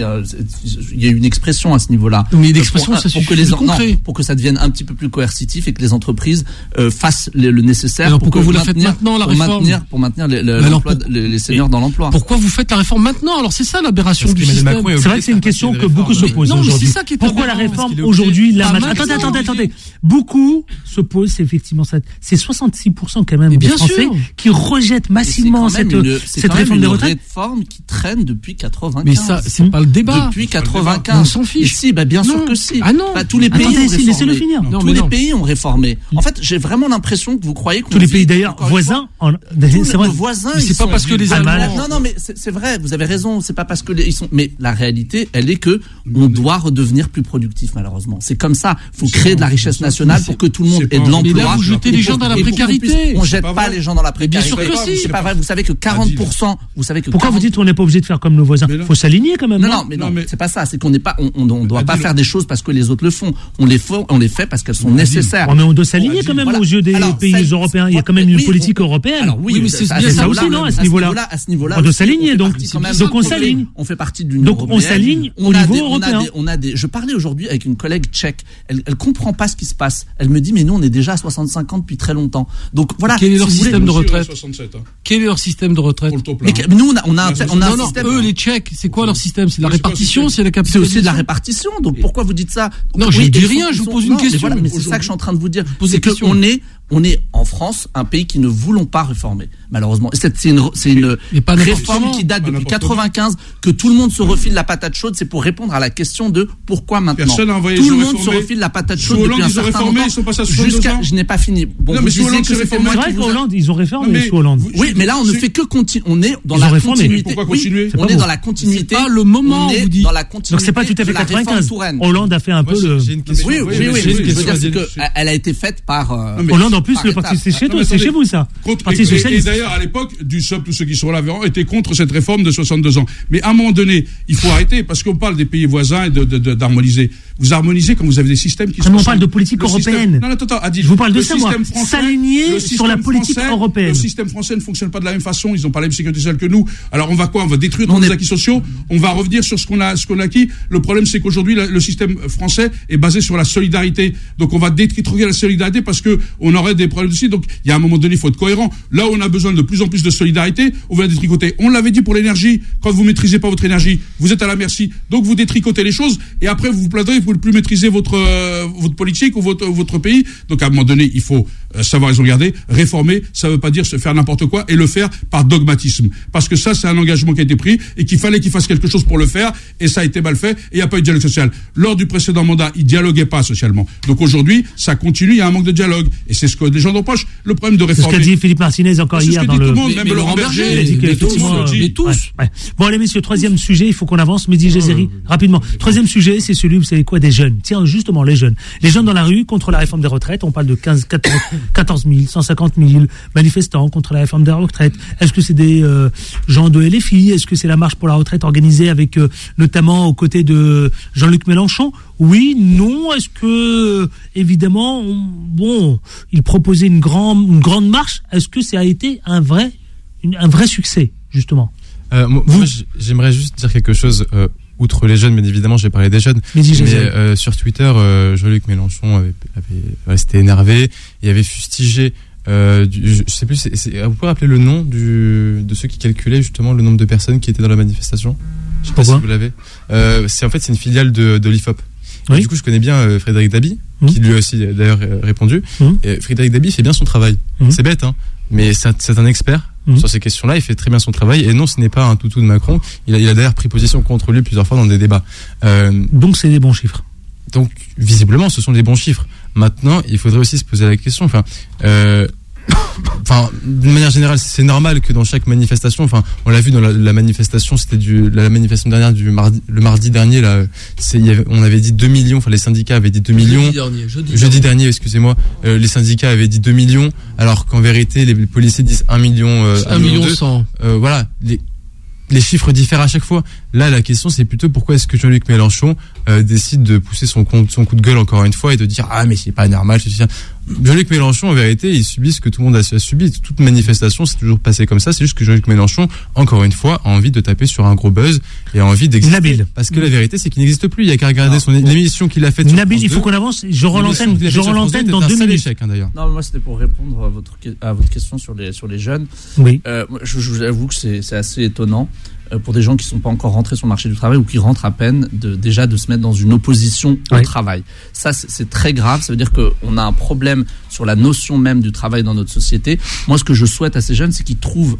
il y a eu une expression à ce niveau-là. Mais l'expression, ça suffit pour que ça devienne un petit peu plus coercitif et que les entreprises fassent le nécessaire. Alors pourquoi vous la faites maintenant la réforme pour maintenir les seniors dans l'emploi. Pourquoi vous faites la réforme maintenant? Alors c'est ça l'aberration du système. C'est vrai que c'est une question que beaucoup se posent aujourd'hui. Pourquoi la réforme aujourd'hui là maintenant? Attendez. Beaucoup se posent effectivement ça. C'est 66% quand même des Français qui rejettent massivement cette réforme des retraites. C'est une réforme qui traîne depuis 95. Mais ça, c'est pas le débat. Depuis 95. On s'en fiche. Et si, bien sûr que si. Ah non. Tous les pays ont réformé. Laissez-le finir. Tous les pays ont réformé. En fait, j'ai vraiment l'impression que vous croyez qu'on tous les pays d'ailleurs voisins. C'est vrai. Voisins. C'est pas parce que les Allemands. Non, mais c'est vrai. Vous avez raison. C'est pas parce que ils sont. Mais la réalité, elle est que on doit redevenir plus productif. Malheureusement, c'est comme ça. Faut créer de la richesse nationale pour que tout le monde ait de l'emploi. Mais là, vous jetez les gens dans la précarité. On jette pas les gens dans la précarité. Bien sûr que si. C'est pas vrai. Vous savez que 40%. Pourquoi vous dites qu'on n'est pas obligé de faire comme nos voisins? Faut s'aligner quand même. Non, mais c'est pas ça. C'est qu'on n'est pas. On doit pas faire des choses parce que les autres le font. On les fait parce qu'elles sont nécessaires. Mais on doit s'aligner quand même aux yeux des pays européens. Il y a quand même une politique européenne. Alors oui, mais c'est ça aussi, non, à ce niveau-là. On doit s'aligner donc. Donc on s'aligne. On fait partie de l'Union européenne. Donc on s'aligne au niveau européen. Je parlais aujourd'hui avec une collègue tchèque. Elle comprend pas ce qui se passe. Elle me dit mais nous on est déjà à 65 ans depuis très longtemps. Donc voilà. Quel est leur système de retraite? Quel est leur système de retraite? Nous on a un système. Eux les Tchèques, c'est quoi leur système? C'est la répartition, c'est la capitalisation. C'est aussi de la répartition. Donc pourquoi vous dites ça? Non, je dis rien, je vous pose une question. Mais c'est ça que je suis en train de vous dire. C'est que on est en France un pays qui ne voulons pas réformer, malheureusement. Et c'est une réforme qui date depuis 95, que tout le monde se refile la patate chaude. C'est pour répondre à la question de pourquoi maintenant. Tout le monde se refile la patate chaude depuis un certain temps. Je n'ai pas fini. Bon, vous disiez que c'était moi qui vous... Hollande, ils ont réformé sous Hollande. Oui, mais là on ne fait que continuer. On est dans la continuité. Pourquoi continuer? On est dans la continuité. C'est pas le moment. On est dans la continuité. Donc c'est pas tout à fait 95. Hollande a fait un peu le. Oui. Je veux dire c'est que elle a été faite par. Hollande en plus le parti c'est chez toi, c'est chez vous ça. Parti socialiste. Et d'ailleurs à l'époque du SOP, tous ceux qui sont là étaient contre cette réforme de 62 ans. Mais à un moment donné, il faut arrêter parce qu'on parle des pays voisins et d'harmoniser. Vous harmonisez quand vous avez des systèmes qui sont. On parle de politique européenne. Non, attends, Adil. Je vous parle de ça, moi. S'aligner sur la politique européenne. Le système français ne fonctionne pas de la même façon. Ils n'ont pas la même sécurité sociale que nous. Alors on va quoi? On va détruire tous les acquis sociaux. On va revenir sur ce qu'on a acquis. Le problème, c'est qu'aujourd'hui, le système français est basé sur la solidarité. Donc on va détruire la solidarité parce que on aurait des problèmes aussi. Donc il y a un moment donné, il faut être cohérent. Là où on a besoin de plus en plus de solidarité, on va détricoter. On l'avait dit pour l'énergie. Quand vous maîtrisez pas votre énergie, vous êtes à la merci. Donc vous détricotez les choses et après vous vous plaindrez, vous ne plus maîtriser votre politique ou votre pays. Donc à un moment donné, il faut savoir raison garder, réformer. Ça veut pas dire se faire n'importe quoi et le faire par dogmatisme. Parce que ça, c'est un engagement qui a été pris et qu'il fallait qu'il fasse quelque chose pour le faire et ça a été mal fait et il n'y a pas eu de dialogue social. Lors du précédent mandat, il dialoguait pas socialement. Donc aujourd'hui, ça continue, il y a un manque de dialogue et c'est ce que les gens reprochent. Le problème de réformer. C'est ce qu'a dit Philippe Martinez encore hier dans le. Même Laurent Berger, il a dit que tous. Bon allez messieurs, troisième sujet, il faut qu'on avance. Mehdi Gézeri, rapidement. Troisième sujet, c'est celui, vous savez quoi, des jeunes. Tiens, justement, les jeunes. Les jeunes dans la rue contre la réforme des retraites. On parle de 14 000, 150 000 manifestants contre la réforme des retraites. Est-ce que c'est des gens de LFI? Est-ce que c'est la marche pour la retraite organisée avec notamment aux côtés de Jean-Luc Mélenchon? Oui, non. Est-ce que évidemment, il proposait une grande marche? Est-ce que ça a été un vrai succès justement? Moi, j'aimerais juste dire quelque chose. Outre les jeunes, bien évidemment, j'ai parlé des jeunes. Mais sur Twitter, Jean-Luc Mélenchon s'était énervé et avait fustigé. Je sais plus. Vous pouvez rappeler le nom de ceux qui calculaient justement le nombre de personnes qui étaient dans la manifestation? Je sais pas si vous l'avez. C'est une filiale de l'IFOP. Oui. Du coup, je connais bien Frédéric Dabi, qui lui a aussi d'ailleurs répondu. Et Frédéric Dabi fait bien son travail. C'est bête, hein, mais c'est un expert. Sur ces questions-là, il fait très bien son travail. Et non, ce n'est pas un toutou de Macron. Il a d'ailleurs pris position contre lui plusieurs fois dans des débats. Donc, c'est des bons chiffres. Donc, visiblement, ce sont des bons chiffres. Maintenant, il faudrait aussi se poser la question. D'une manière générale, c'est normal que dans chaque manifestation, on l'a vu dans la manifestation, c'était la manifestation dernière le mardi dernier, là, on avait dit 2 millions, les syndicats avaient dit 2 millions. Jeudi dernier, excusez-moi, les syndicats avaient dit 2 millions, alors qu'en vérité, les policiers disent 1 million, 1 million 100. Voilà. Les chiffres diffèrent à chaque fois. Là, la question, c'est plutôt pourquoi est-ce que Jean-Luc Mélenchon décide de pousser son coup de gueule encore une fois et de dire mais c'est pas normal. Jean-Luc Mélenchon, en vérité, il subit ce que tout le monde a subi. Toute manifestation, c'est toujours passé comme ça. C'est juste que Jean-Luc Mélenchon, encore une fois, a envie de taper sur un gros buzz et a envie d'exister. Nabil. Parce que la vérité, c'est qu'il n'existe plus. Il y a qu'à regarder l'émission qu'il a faite. Nabil, il faut qu'on avance. Je rends l'antenne dans 2 minutes. Échec, d'ailleurs. Non, moi, c'était pour répondre à votre question sur les jeunes. Oui. Je vous avoue que c'est assez étonnant. Pour des gens qui ne sont pas encore rentrés sur le marché du travail ou qui rentrent à peine, déjà de se mettre dans une opposition au travail. Ça, c'est très grave. Ça veut dire qu'on a un problème sur la notion même du travail dans notre société. Moi, ce que je souhaite à ces jeunes, c'est qu'ils trouvent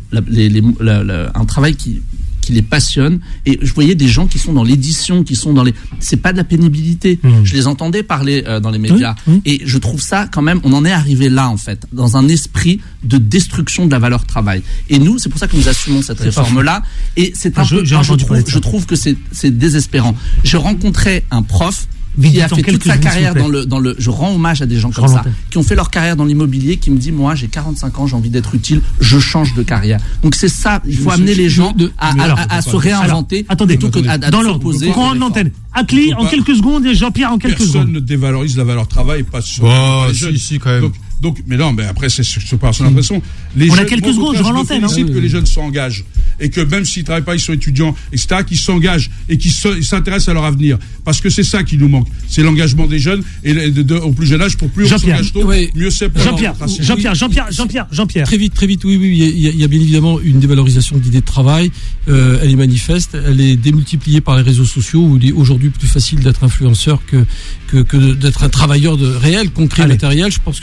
un travail qui les passionne. Et je voyais des gens qui sont dans l'édition, c'est pas de la pénibilité. Je les entendais parler dans les médias. Et je trouve ça quand même, on en est arrivé là, en fait, dans un esprit de destruction de la valeur travail. Et nous, c'est pour ça que nous assumons cette réforme-là. Et c'est je trouve que c'est désespérant. Je rencontrais un prof qui a fait toute sa carrière je rends hommage à des gens comme ça, qui ont fait leur carrière dans l'immobilier, qui me dit, moi, j'ai 45 ans, j'ai envie d'être utile, je change de carrière. Donc c'est ça, il faut amener les gens à se réinventer. Attendez, plutôt que dans l'opposer. Courant de l'antenne. Akli, en quelques secondes, et Jean-Pierre en quelques secondes. Personne ne dévalorise la valeur travail, pas sur les jeunes. Si, quand même. Donc, mais non, mais après, c'est par son impression. On a quelques secondes, je rends l'antenne. Je félicite que les jeunes s'engagent et que même s'ils ne travaillent pas, ils sont étudiants, etc., qu'ils s'engagent et qu'ils s'intéressent à leur avenir. Parce que c'est ça qui nous manque. C'est l'engagement des jeunes et au plus jeune âge, pour plus on s'engage tôt, mieux c'est pour Jean-Pierre. Très vite, oui, il y a bien évidemment une dévalorisation de l'idée de travail. Elle est manifeste, elle est démultipliée par les réseaux sociaux où il est aujourd'hui plus facile d'être influenceur que d'être un travailleur réel, concret, matériel. Je pense que d'ailleurs,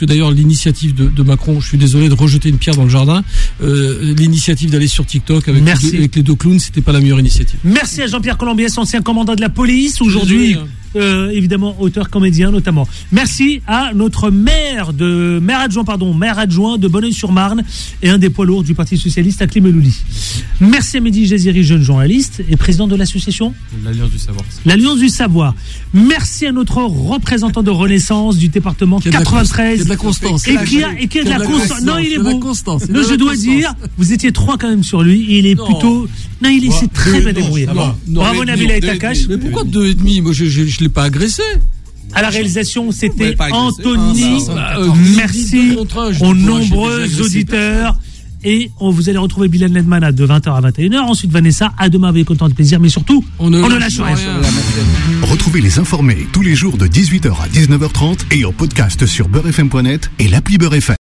l'initiative de Macron, je suis désolé de rejeter une pierre dans le jardin, l'initiative d'aller sur TikTok avec les deux clowns, c'était pas la meilleure initiative. Merci à Jean-Pierre Colombiès, ancien commandant de la police, aujourd'hui évidemment auteur comédien notamment. Merci à notre maire adjoint de Bonneuil-sur-Marne et un des poids lourds du Parti Socialiste à Clémelouli. Merci à Mehdi Jaziri, jeune journaliste et président de l'association L'Alliance du Savoir. Merci à notre représentant de Renaissance du département 93 qui a de la constance et qui a de la constance. Non, il est beau. Non, je dois dire, vous étiez 3 quand même sur lui. Il est plutôt. Non, il s'est très bien débrouillé. Bravo Nabila Etakash. Mais pourquoi 2,5? Moi, je l'ai pas agressé. À la réalisation, c'était Anthony. Merci aux nombreux auditeurs. Et vous allez retrouver Bilal Nedman de 20h à 21h. Ensuite, Vanessa, à demain avec autant de plaisir. Mais surtout, on ne lâche rien. Retrouvez les informés tous les jours de 18h à 19h30 et en podcast sur beurrefm.net et l'appli Beurrefm.